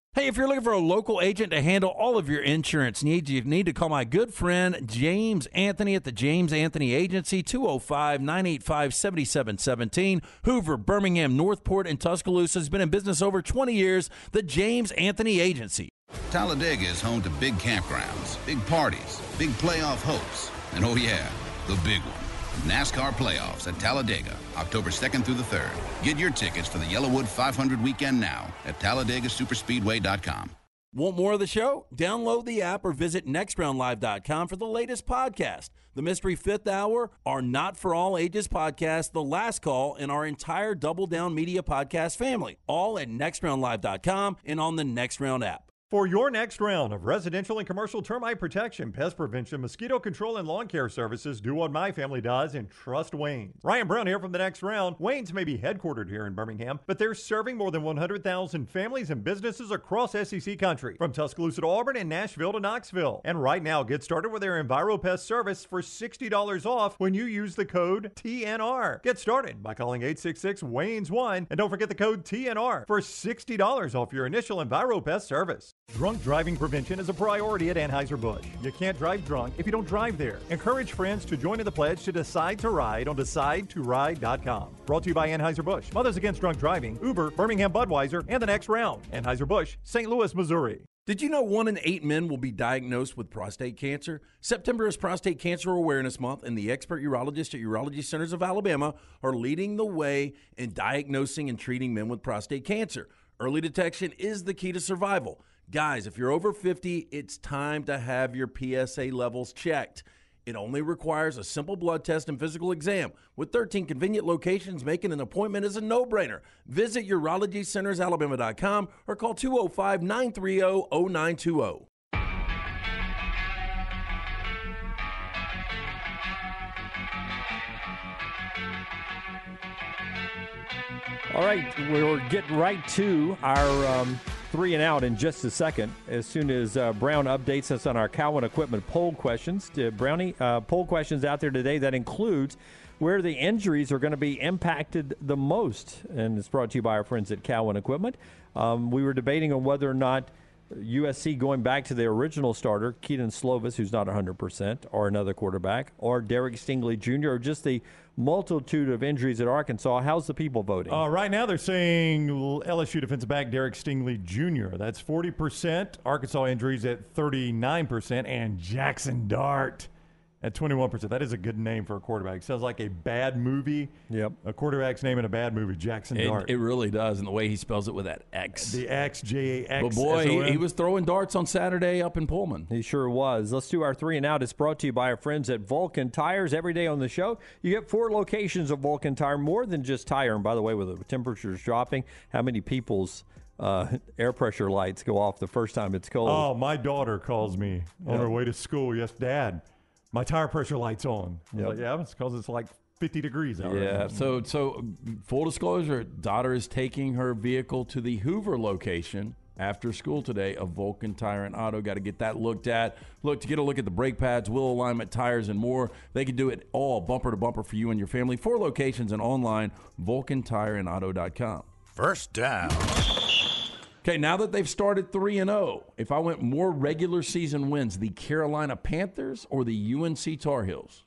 Hey, if you're looking for a local agent to handle all of your insurance needs, you need to call my good friend James Anthony at the James Anthony Agency, two oh five, nine eight five, seven seven one seven. Hoover, Birmingham, Northport, and Tuscaloosa has been in business over twenty years. The James Anthony Agency. Talladega is home to big campgrounds, big parties, big playoff hopes, and oh yeah, the big one. NASCAR Playoffs at Talladega, October second through the third. Get your tickets for the Yellowwood five hundred weekend now at Talladega Superspeedway dot com. Want more of the show? Download the app or visit next round live dot com for the latest podcast. The Mystery Fifth Hour, our Not For All Ages podcast, The Last Call, and our entire Double Down Media podcast family. All at next round live dot com and on the Next Round app. For your next round of residential and commercial termite protection, pest prevention, mosquito control, and lawn care services, do what my family does and trust Wayne. Ryan Brown here from the Next Round. Wayne's may be headquartered here in Birmingham, but they're serving more than one hundred thousand families and businesses across S E C country, from Tuscaloosa to Auburn and Nashville to Knoxville. And right now, get started with their EnviroPest service for sixty dollars off when you use the code T N R. Get started by calling eight six six, Wayne's one, and don't forget the code T N R for sixty dollars off your initial EnviroPest service. Drunk driving prevention is a priority at Anheuser-Busch. You can't drive drunk if you don't drive there. Encourage friends to join in the pledge to Decide to Ride on decide to ride dot com. Brought to you by Anheuser-Busch, Mothers Against Drunk Driving, Uber, Birmingham Budweiser, and the Next Round. Anheuser-Busch, Saint Louis, Missouri. Did you know one in eight men will be diagnosed with prostate cancer? September is Prostate Cancer Awareness Month, and the expert urologists at Urology Centers of Alabama are leading the way in diagnosing and treating men with prostate cancer. Early detection is the key to survival. Guys, if you're over fifty, it's time to have your P S A levels checked. It only requires a simple blood test and physical exam. With thirteen convenient locations, making an appointment is a no-brainer. Visit urology centers alabama dot com or call two oh five, nine three oh, oh nine two oh. All right, we're getting right to our um, three and out in just a second. As soon as uh, Brown updates us on our Cowan Equipment poll questions. Uh, Brownie, uh, poll questions out there today that includes where the injuries are going to be impacted the most. And it's brought to you by our friends at Cowan Equipment. Um, we were debating on whether or not U S C going back to their original starter, Keaton Slovis, who's not one hundred percent, or another quarterback, or Derek Stingley Junior, or just the multitude of injuries at Arkansas. How's the people voting? Uh, right now they're saying L S U defensive back Derek Stingley Junior That's forty percent. Arkansas injuries at thirty-nine percent. And Jackson Dart at twenty-one percent. That is a good name for a quarterback. Sounds like a bad movie. Yep. A quarterback's name in a bad movie, Jackson It, Dart. it really does, and the way he spells it with that X. The X, J A X. But boy, he, he was throwing darts on Saturday up in Pullman. He sure was. Let's do our three and out. It's brought to you by our friends at Vulcan Tires. Every day on the show, you get four locations of Vulcan Tire, more than just tire. And by the way, with the temperatures dropping, how many people's uh, air pressure lights go off the first time it's cold? Oh, my daughter calls me on Yep. her way to school. Yes, Dad, my tire pressure light's on. I was Yep. like, yeah, it's because it's like fifty degrees out. Yeah, right so so full disclosure, daughter is taking her vehicle to the Hoover location after school today of Vulcan Tire and Auto. Got to get that looked at. Look, to get a look at the brake pads, wheel alignment, tires, and more. They can do it all bumper to bumper for you and your family. Four locations and online, vulcan tire and auto dot com. First down. Okay, now that they've started three and oh, if I went more regular season wins, the Carolina Panthers or the U N C Tar Heels?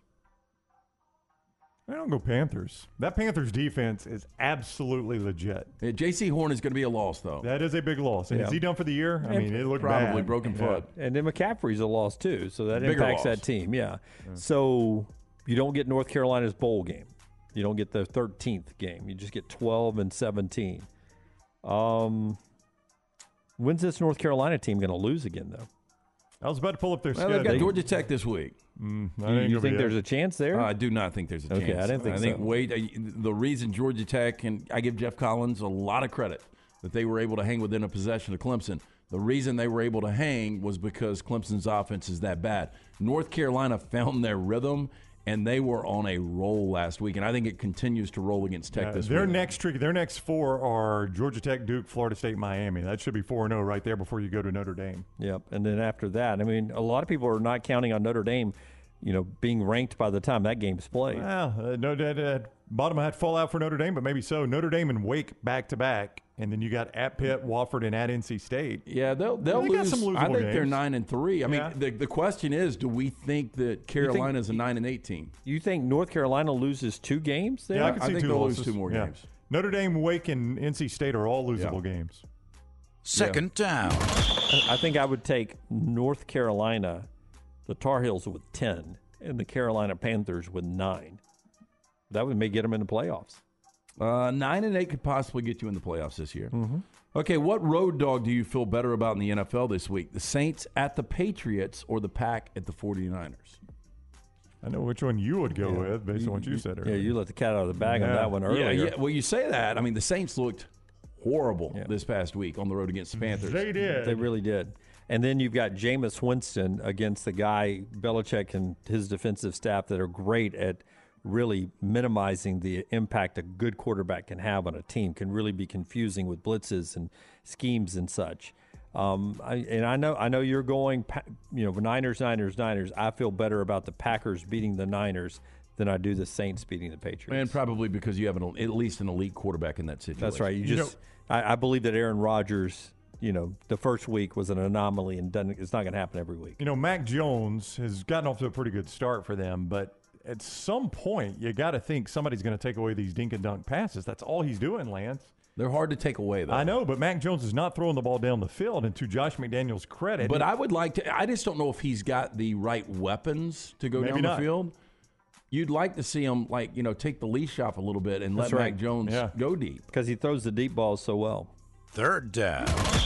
I don't go Panthers. That Panthers defense is absolutely legit. Yeah, J C Horn is going to be a loss, though. That is a big loss. And Yeah. is he done for the year? I And mean, it looked Probably bad. broken foot. And then McCaffrey's a loss, too, so that Bigger impacts loss. that team. Yeah. So you don't get North Carolina's bowl game. You don't get the thirteenth game. You just get twelve and seventeen. Um, when's this North Carolina team going to lose again, though? I was about to pull up their Well, they've schedule. got Georgia Tech this week. Mm, I You, ain't you gonna think be there's there. a chance there? Uh, I do not think there's a Okay, chance. I didn't think I think so. wait, I, the reason Georgia Tech, and I give Jeff Collins a lot of credit that they were able to hang within a possession of Clemson. The reason they were able to hang was because Clemson's offense is that bad. North Carolina found their rhythm, and they were on a roll last week, and I think it continues to roll against Tech Uh, this their week. next trick, their next four are Georgia Tech, Duke, Florida State, Miami. That should be four and zero right there before you go to Notre Dame. Yep. And then after that, I mean, a lot of people are not counting on Notre Dame, you know, being ranked by the time that game's played. Well, uh, no, that uh, bottom had fallout for Notre Dame, but maybe so. Notre Dame and Wake back to back And then you got at Pitt, Wofford, and at N C State. Yeah, they'll they'll They lose. got some losable I think games. they're nine and three. I mean, Yeah. the the question is, do we think that Carolina's a nine and eight team? You think North Carolina loses two games there? Yeah, I can I see think two they'll losses. lose two more Yeah. games. Notre Dame, Wake, and N C State are all losable Yeah. games. Second down. I think I would take North Carolina, the Tar Heels with ten, and the Carolina Panthers with nine. That would may get them in the playoffs. Uh, nine and eight could possibly get you in the playoffs this year. Mm-hmm. Okay, what road dog do you feel better about in the N F L this week? The Saints at the Patriots or the Pack at the 49ers? I know which one you would go Yeah. with based on what you said earlier. Yeah, you let the cat out of the bag on Yeah. that one earlier. Yeah, yeah. Well, you say that. I mean, the Saints looked horrible Yeah. this past week on the road against the Panthers. They did. They really did. And then you've got Jameis Winston against the guy, Belichick and his defensive staff that are great at really minimizing the impact a good quarterback can have on a team, can really be confusing with blitzes and schemes and such. Um, I, and I know I know you're going, Pa- you know, Niners, Niners, Niners. I feel better about the Packers beating the Niners than I do the Saints beating the Patriots. And probably because you have an, at least an elite quarterback in that situation. That's right. You You just, I, I believe that Aaron Rodgers, you know, the first week was an anomaly and doesn't, it's not going to happen every week. You know, Mac Jones has gotten off to a pretty good start for them, but at some point, you got to think somebody's going to take away these dink and dunk passes. That's all he's doing, Lance. They're hard to take away, though. I know, but Mac Jones is not throwing the ball down the field. And to Josh McDaniels' credit, But I would like to. I just don't know if he's got the right weapons to go Maybe down not. the field. You'd like to see him, like, you know, take the leash off a little bit and That's let right. Mac Jones Yeah. go deep. Because he throws the deep balls so well. Third down.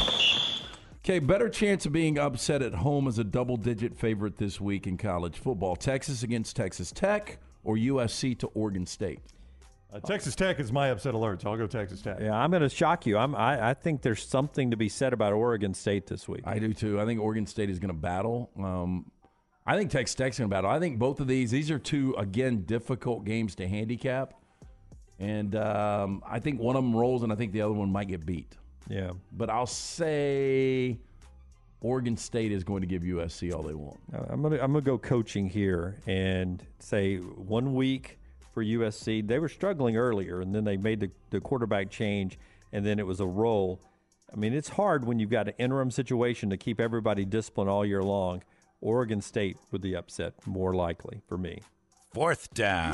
Okay, better chance of being upset at home as a double-digit favorite this week in college football. Texas against Texas Tech or U S C to Oregon State? uh, Texas Tech is my upset alert, so I'll go Texas Tech. Yeah, I'm going to shock you. I'm, I, I think there's something to be said about Oregon State this week. I do, too. I think Oregon State is going to battle. Um, I think Texas Tech's going to battle. I think both of these, these are two, again, difficult games to handicap. And um, I think one of them rolls, and I think the other one might get beat. Yeah. But I'll say Oregon State is going to give U S C all they want. I'm going to I'm gonna go coaching here and say one week for U S C. They were struggling earlier, and then they made the, the quarterback change, and then it was a roll. I mean, it's hard when you've got an interim situation to keep everybody disciplined all year long. Oregon State would be upset, more likely for me. Fourth down.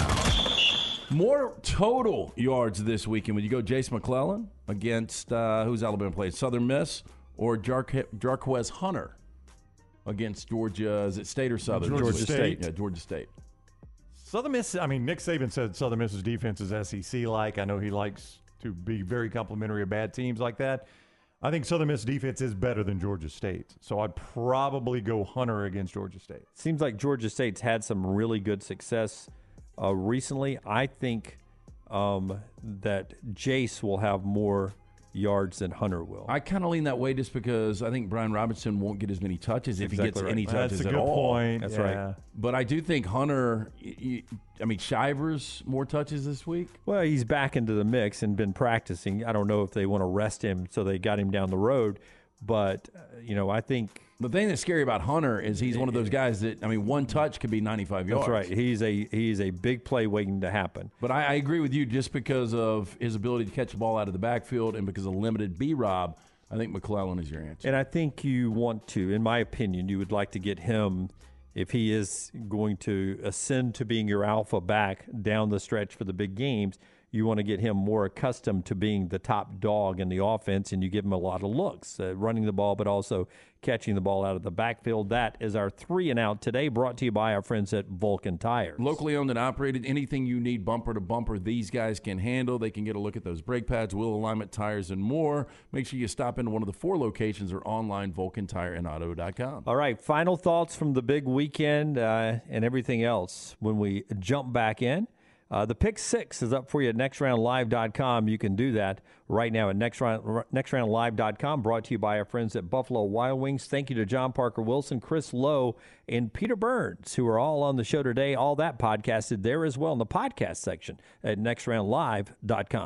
More total yards this weekend. Would you go Jace McClellan against, uh, who's Alabama played, Southern Miss, or Jarque- Jarquez Hunter against Georgia, is it State or Southern? Georgia This week? State. Yeah, Georgia State. Southern Miss, I mean, Nick Saban said Southern Miss's defense is S E C-like. I know he likes to be very complimentary of bad teams like that. I think Southern Miss defense is better than Georgia State, so I'd probably go Hunter against Georgia State. Seems like Georgia State's had some really good success uh, recently. I think um, that Jace will have more yards than Hunter will. I kind of lean that way just because I think Brian Robinson won't get as many touches if he Exactly gets right. any touches That's a at good all. point. That's yeah. right. But I do think Hunter, y- y- I mean, Shivers more touches this week. Well, he's back into the mix and been practicing. I don't know if they want to rest him, so they got him down the road. But, uh, you know, I think The thing that's scary about Hunter is he's one of those guys that, I mean, one touch could be ninety-five yards. that's right. He's a he's a big play waiting to happen. But I, I agree with you just because of his ability to catch the ball out of the backfield and because of limited B-Rob. I think McClellan is your answer. And I think you want to, in my opinion, you would like to get him, if he is going to ascend to being your alpha back down the stretch for the big games, you want to get him more accustomed to being the top dog in the offense, and you give him a lot of looks, uh, running the ball, but also catching the ball out of the backfield. That is our three and out today, brought to you by our friends at Vulcan Tires. Locally owned and operated, anything you need bumper to bumper, these guys can handle. They can get a look at those brake pads, wheel alignment, tires, and more. Make sure you stop into one of the four locations or online, vulcan tire and auto dot com. All right, final thoughts from the big weekend uh, and everything else when we jump back in. Uh, the Pick Six is up for you at next round live dot com. You can do that right now at next round next round live dot com, brought to you by our friends at Buffalo Wild Wings. Thank you to John Parker Wilson, Chris Lowe, and Peter Burns, who are all on the show today. All that podcasted there as well in the podcast section at next round live dot com.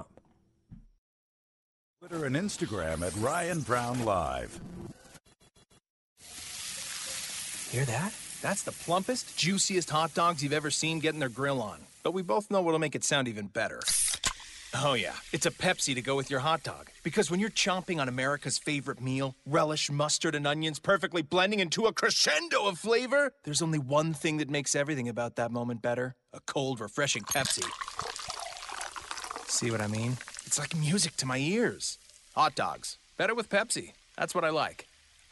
Twitter and Instagram at Ryan Brown Live. Hear that? That's the plumpest, juiciest hot dogs you've ever seen getting their grill on. But we both know what'll make it sound even better. Oh, yeah. It's a Pepsi to go with your hot dog. Because when you're chomping on America's favorite meal, relish, mustard, and onions perfectly blending into a crescendo of flavor, there's only one thing that makes everything about that moment better. A cold, refreshing Pepsi. See what I mean? It's like music to my ears. Hot dogs. Better with Pepsi. That's what I like.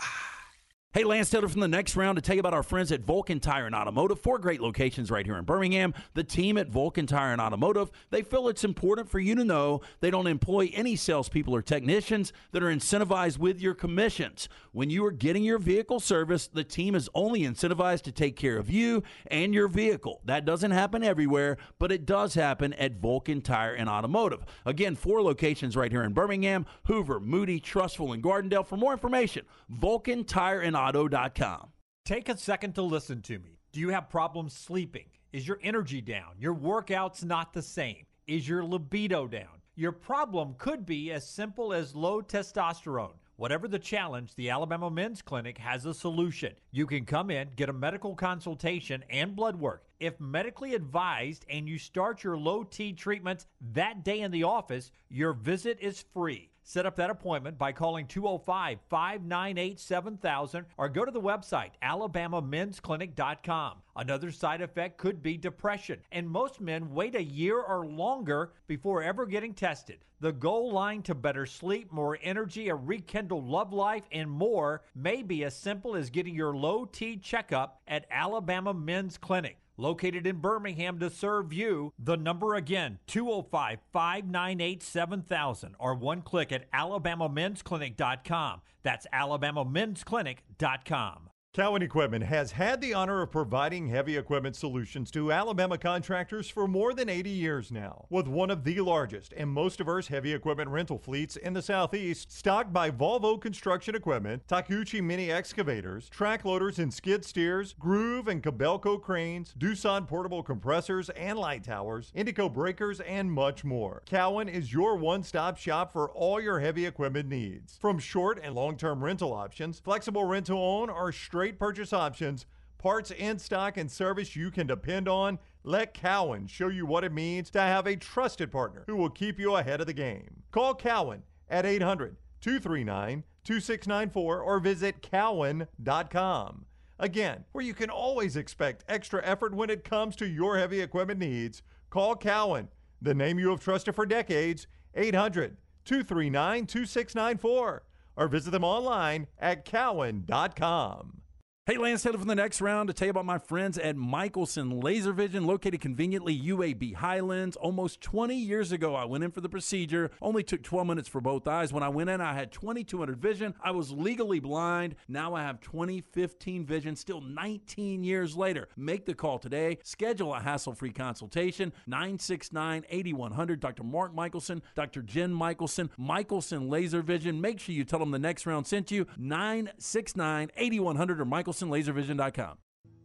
Hey, Lance Taylor from the Next Round to tell you about our friends at Vulcan Tire and Automotive. Four great locations right here in Birmingham. The team at Vulcan Tire and Automotive, they feel it's important for you to know they don't employ any salespeople or technicians that are incentivized with your commissions. When you are getting your vehicle serviced, the team is only incentivized to take care of you and your vehicle. That doesn't happen everywhere, but it does happen at Vulcan Tire and Automotive. Again, four locations right here in Birmingham, Hoover, Moody, Trustful, and Gardendale. For more information, Vulcan Tire and Automotive. auto dot com. Take a second to listen to me. Do you have problems sleeping? Is your energy down? Your workouts not the same? Is your libido down? Your problem could be as simple as low testosterone. Whatever the challenge, the Alabama Men's Clinic has a solution. You can come in, get a medical consultation and blood work. If medically advised and you start your low T treatments that day in the office, your visit is free. Set up that appointment by calling two oh five, five nine eight, seven thousand or go to the website alabama men's clinic dot com. Another side effect could be depression, and most men wait a year or longer before ever getting tested. The goal line to better sleep, more energy, a rekindled love life, and more may be as simple as getting your low T checkup at Alabama Men's Clinic. Located in Birmingham to serve you. The number again, two oh five, five nine eight, seven thousand or one click at alabama men's clinic dot com. That's alabama men's clinic dot com. Cowan Equipment has had the honor of providing heavy equipment solutions to Alabama contractors for more than eighty years now. With one of the largest and most diverse heavy equipment rental fleets in the Southeast, stocked by Volvo Construction Equipment, Takuchi Mini Excavators, track loaders and skid steers, Groove and Cabelco cranes, Doosan portable compressors and light towers, Indico breakers, and much more. Cowan is your one-stop shop for all your heavy equipment needs. From short and long-term rental options, flexible rent-to-own, or straight purchase options, parts in stock and service you can depend on, let Cowan show you what it means to have a trusted partner who will keep you ahead of the game. Call Cowan at eight hundred, two three nine, two six nine four or visit cowan dot com. Again, where you can always expect extra effort when it comes to your heavy equipment needs, call Cowan, the name you have trusted for decades, eight hundred, two three nine, two six nine four, or visit them online at cowan dot com. Hey, Lance Taylor from the Next Round to tell you about my friends at Michelson Laser Vision, located conveniently U A B Highlands. Almost twenty years ago, I went in for the procedure. Only took twelve minutes for both eyes. When I went in, I had twenty-two hundred vision. I was legally blind. Now I have twenty fifteen vision, still nineteen years later. Make the call today. Schedule a hassle-free consultation, nine six nine, eight one zero zero. Doctor Mark Michelson, Doctor Jen Michelson, Michelson Laser Vision. Make sure you tell them the Next Round sent you, nine six nine, eight one zero zero or Michelson laser vision dot com.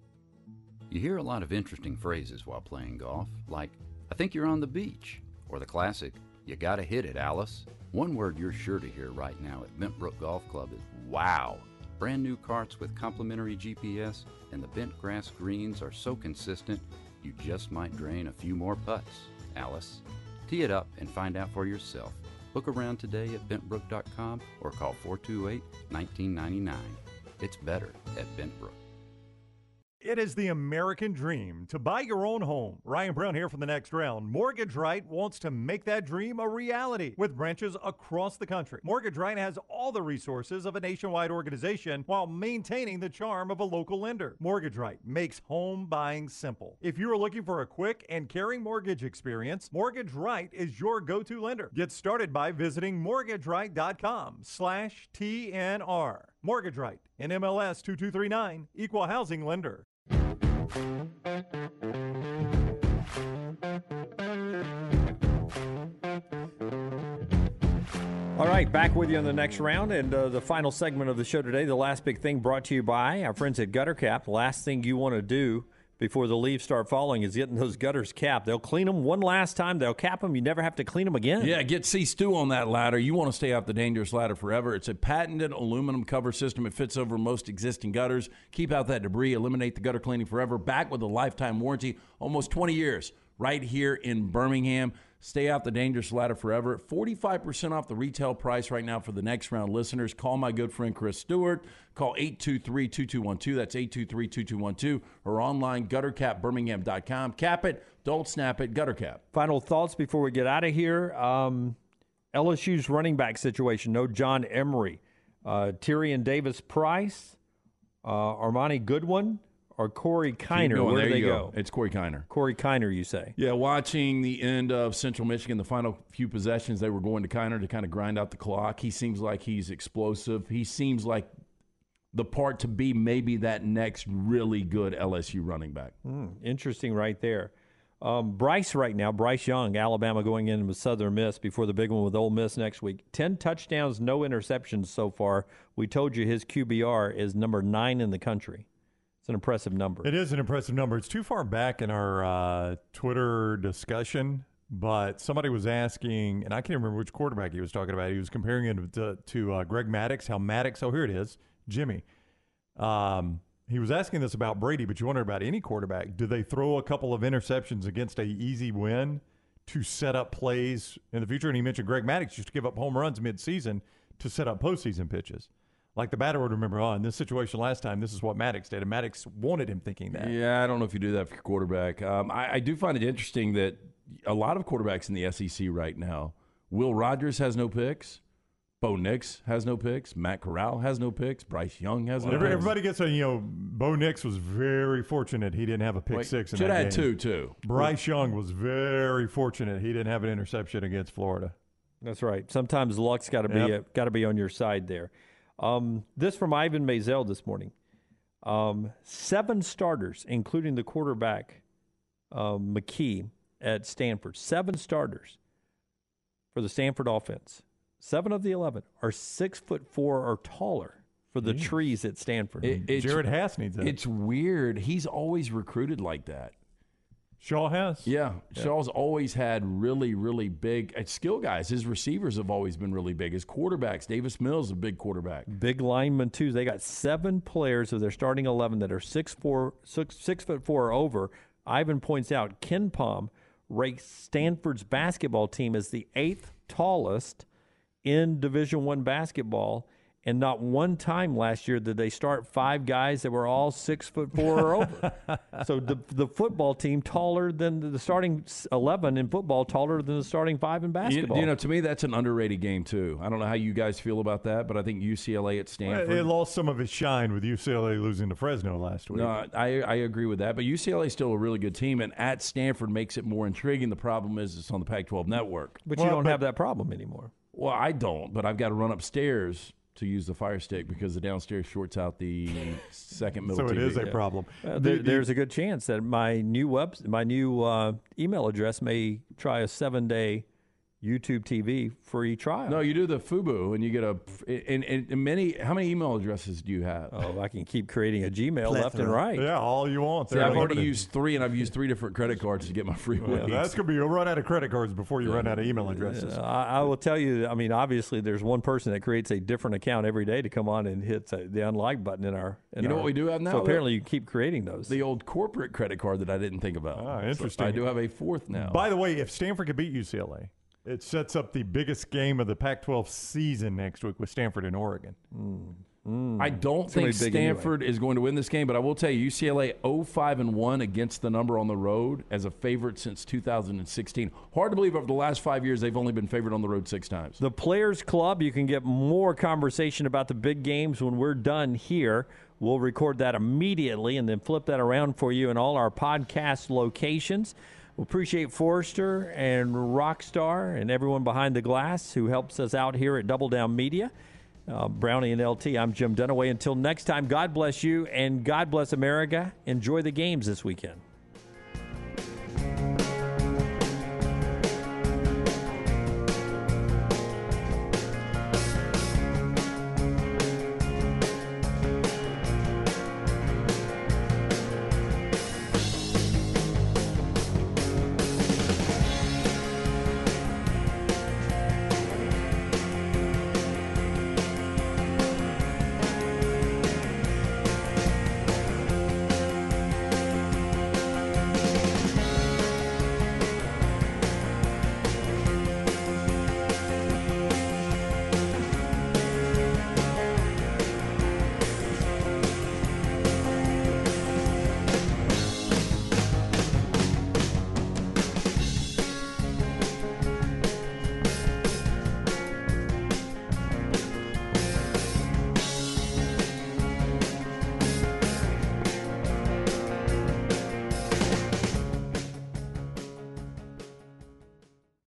You hear a lot of interesting phrases while playing golf, like, I think you're on the beach, or the classic, you gotta hit it, Alice. One word you're sure to hear right now at Bentbrook Golf Club is wow. Brand new carts with complimentary G P S, and the bent grass greens are so consistent, you just might drain a few more putts, Alice. Tee it up and find out for yourself. Book around today at bentbrook dot com or call four two eight, one nine nine nine. It's better at Bentbrook. It is the American dream to buy your own home. Ryan Brown here from the Next Round. Mortgage Right wants to make that dream a reality with branches across the country. Mortgage Right has all the resources of a nationwide organization while maintaining the charm of a local lender. Mortgage Right makes home buying simple. If you are looking for a quick and caring mortgage experience, Mortgage Right is your go-to lender. Get started by visiting mortgage right dot com slash T N R. Mortgage Right, N M L S two two three nine, Equal Housing Lender. All right, back with you on the Next Round and uh, the final segment of the show today. The last big thing brought to you by our friends at Gutter Cap. The last thing you want to do before the leaves start falling is getting those gutters capped. They'll clean them one last time. They'll cap them. You never have to clean them again. Yeah, get C Stu on that ladder. You want to stay off the dangerous ladder forever. It's a patented aluminum cover system. It fits over most existing gutters. Keep out that debris. Eliminate the gutter cleaning forever. Back with a lifetime warranty, almost twenty years. right here in Birmingham. Stay off the dangerous ladder forever. forty-five percent off the retail price right now for the Next Round listeners. Call my good friend Chris Stewart. Call eight two three, two two one two. That's eight two three, two two one two. Or online, gutter cap birmingham dot com. Cap it. Don't snap it. GutterCap. Final thoughts before we get out of here. Um, L S U's running back situation. No John Emery. Uh, Tyrion Davis-Price. Uh, Armani Goodwin. Or Corey Kiner. Where there do they you go? go? It's Corey Kiner. Corey Kiner, you say? Yeah, watching the end of Central Michigan, the final few possessions, they were going to Kiner to kind of grind out the clock. He seems like he's explosive. He seems like the part to be maybe that next really good L S U running back. Mm, interesting right there. Um, Bryce right now, Bryce Young, Alabama going in with Southern Miss before the big one with Ole Miss next week. Ten touchdowns, no interceptions so far. We told you his Q B R is number nine in the country. It's an impressive number. It is an impressive number. It's too far back in our uh, Twitter discussion, but somebody was asking, and I can't remember which quarterback he was talking about. He was comparing it to, to uh, Greg Maddux, how Maddux, oh, here it is, Jimmy. Um, he was asking this about Brady, but you wonder about any quarterback. Do they throw a couple of interceptions against a easy win to set up plays in the future? And he mentioned Greg Maddux used to give up home runs midseason to set up postseason pitches. Like the batter would remember, oh, in this situation last time, this is what Maddux did. And Maddux wanted him thinking that. Yeah, I don't know if you do that for your quarterback. Um, I, I do find it interesting that a lot of quarterbacks in the S E C right now, Will Rogers has no picks. Bo Nix has no picks. Matt Corral has no picks. Bryce Young has no well, picks. Everybody gets a, you know, Bo Nix was very fortunate he didn't have a pick Wait, six in should that have had game. two, too. Bryce Young was very fortunate he didn't have an interception against Florida. That's right. Sometimes luck's got to be Yep. got to be on your side there. Um, this from Ivan Mazel this morning. Um, seven starters, including the quarterback um, McKee at Stanford. Seven starters for the Stanford offense. Seven of the eleven are six foot four or taller for the Jeez. trees at Stanford. It- it's- Jared Hass needs that. It's weird. He's always recruited like that. Shaw has. Yeah, Yeah. Shaw's always had really, really big uh, skill guys. His receivers have always been really big. His quarterbacks, Davis Mills, is a big quarterback. Big lineman too. They got seven players of their starting eleven that are six four, six six foot four or over. Ivan points out Ken Palm ranks Stanford's basketball team as the eighth tallest in Division One basketball, and not one time last year did they start five guys that were all six foot four or over. So the the football team taller than the, the starting eleven in football, taller than the starting five in You, basketball. you know, to me, that's an underrated game too. I don't know how you guys feel about that, but I think U C L A at Stanford. It lost some of its shine with U C L A losing to Fresno last week. No, I, I agree with that. But U C L A is still a really good team, and at Stanford makes it more intriguing. The problem is it's on the Pac twelve network. but you Well, don't but- have that problem anymore. Well, I don't, but I've got to run upstairs to use the Fire Stick because the downstairs shorts out the second middle so it T V. is a problem. Uh, The- there, the- there's a good chance that my new web, my new uh, email address may try a seven-day YouTube T V free trial. No, you do the FUBU, and you get a. And, and, and many. How many email addresses do you have? Oh, I can keep creating a Gmail left and right. Yeah, all you want. See, They're I've already unlimited. used three, and I've used three different credit cards to get my free Yeah, weeks. that's going to be, you'll run out of credit cards before you run out of email addresses. Uh, I, I will tell you. I mean, obviously, there's one person that creates a different account every day to come on and hits uh, the unlike button in our. In You know our- what we do have now? So apparently, you keep creating those. The old corporate credit card that I didn't think about. Ah, So interesting. I do have a fourth now. By the way, if Stanford could beat U C L A, it sets up the biggest game of the Pac twelve season next week with Stanford and Oregon. I don't It's gonna think be big anyway. Stanford is going to win this game, but I will tell you, U C L A oh five and one against the number on the road as a favorite since two thousand sixteen. Hard to believe over the last five years they've only been favored on the road six times. The Players Club, you can get more conversation about the big games when we're done here. We'll record that immediately and then flip that around for you in all our podcast locations. We appreciate Forrester and Rockstar and everyone behind the glass who helps us out here at Double Down Media. Uh, Brownie and L T, I'm Jim Dunaway. Until next time, God bless you and God bless America. Enjoy the games this weekend.